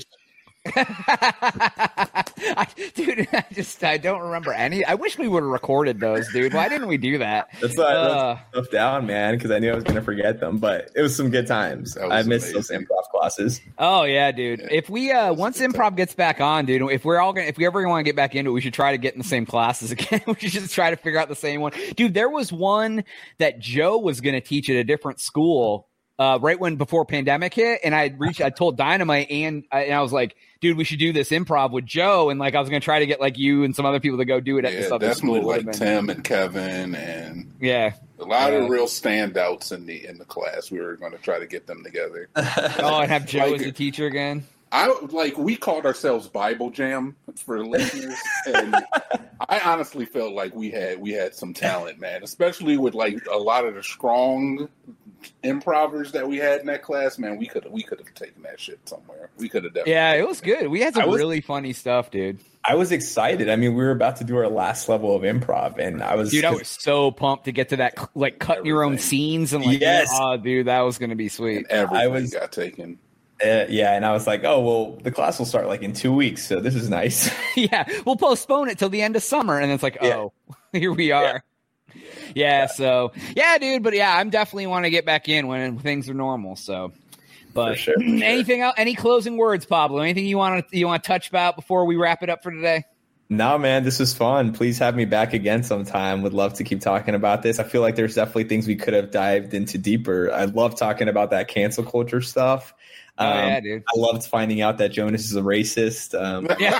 I, dude, I just I don't remember any. I wish we would have recorded those, dude. Why didn't we do that? That's why uh, I wrote stuff down, man, because I knew I was going to forget them. But it was some good times. I missed amazing. those improv classes. Oh yeah, dude. Yeah. If we uh once improv time. gets back on, dude, if we're all gonna if we ever want to get back into it, we should try to get in the same classes again. We should just try to figure out the same one, dude. There was one that Joe was going to teach at a different school. Uh, right when before pandemic hit, and I reached, I told Dynamite, and, and I was like, "Dude, we should do this improv with Joe." And like, I was gonna try to get like you and some other people to go do it at yeah, this other definitely school. Like Tim and Kevin, and yeah, a lot yeah. of real standouts in the in the class. We were going to try to get them together. Oh, and have Joe like, as a teacher again. I like we called ourselves Bible Jam for listeners, and I honestly felt like we had we had some talent, man. Especially with like a lot of the strong improvers that we had in that class, man. We could we could have taken that shit somewhere. We could have definitely. Yeah, it was good. We had some was, really funny stuff, dude. I was excited. I mean, we were about to do our last level of improv, and I was dude. I was so pumped to get to that, like cutting everything. Your own scenes and like, yes, oh, dude, that was gonna be sweet. And everything I was, got taken. Uh, yeah, and I was like, oh, well, the class will start like in two weeks, so this is nice. Yeah, we'll postpone it till the end of summer, and it's like, oh, yeah. Here we are. Yeah. Yeah, yeah, so, yeah, dude, but yeah, I'm definitely want to get back in when things are normal, so. But for sure, for sure. anything else, any closing words, Pablo? Anything you want to you want to touch about before we wrap it up for today? No, man, this was fun. Please have me back again sometime. Would love to keep talking about this. I feel like there's definitely things we could have dived into deeper. I love talking about that cancel culture stuff. Oh, um, yeah, dude. I loved finding out that Jonas is a racist. Um, yeah.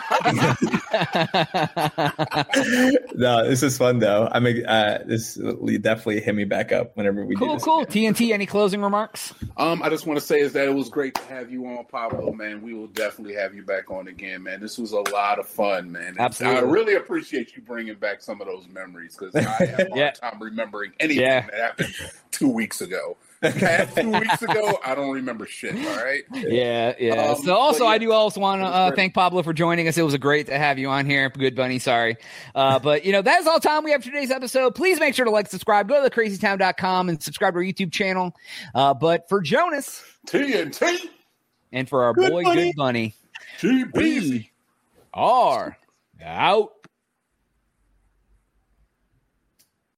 No, this is fun though. I'm uh, this definitely hit me back up whenever we cool, do this. Cool, cool. Again. T N T, any closing remarks? Um, I just want to say is that it was great to have you on, Pablo. Man, we will definitely have you back on again, man. This was a lot of fun, man. And absolutely. I really appreciate you bringing back some of those memories because I have a hard yeah. time remembering anything yeah. that happened two weeks ago. Past two weeks ago, I don't remember shit. All right. Yeah, yeah. Um, so also, yeah, I do also want to uh, thank Pablo for joining us. It was a great to have you on here. Good bunny, sorry, uh, but you know that is all the time we have for today's episode. Please make sure to like, subscribe, go to the crazy town dot com and subscribe to our YouTube channel. Uh, but for Jonas, T N T, and for our Good boy Bunny. Good Bunny, G B Z we are out.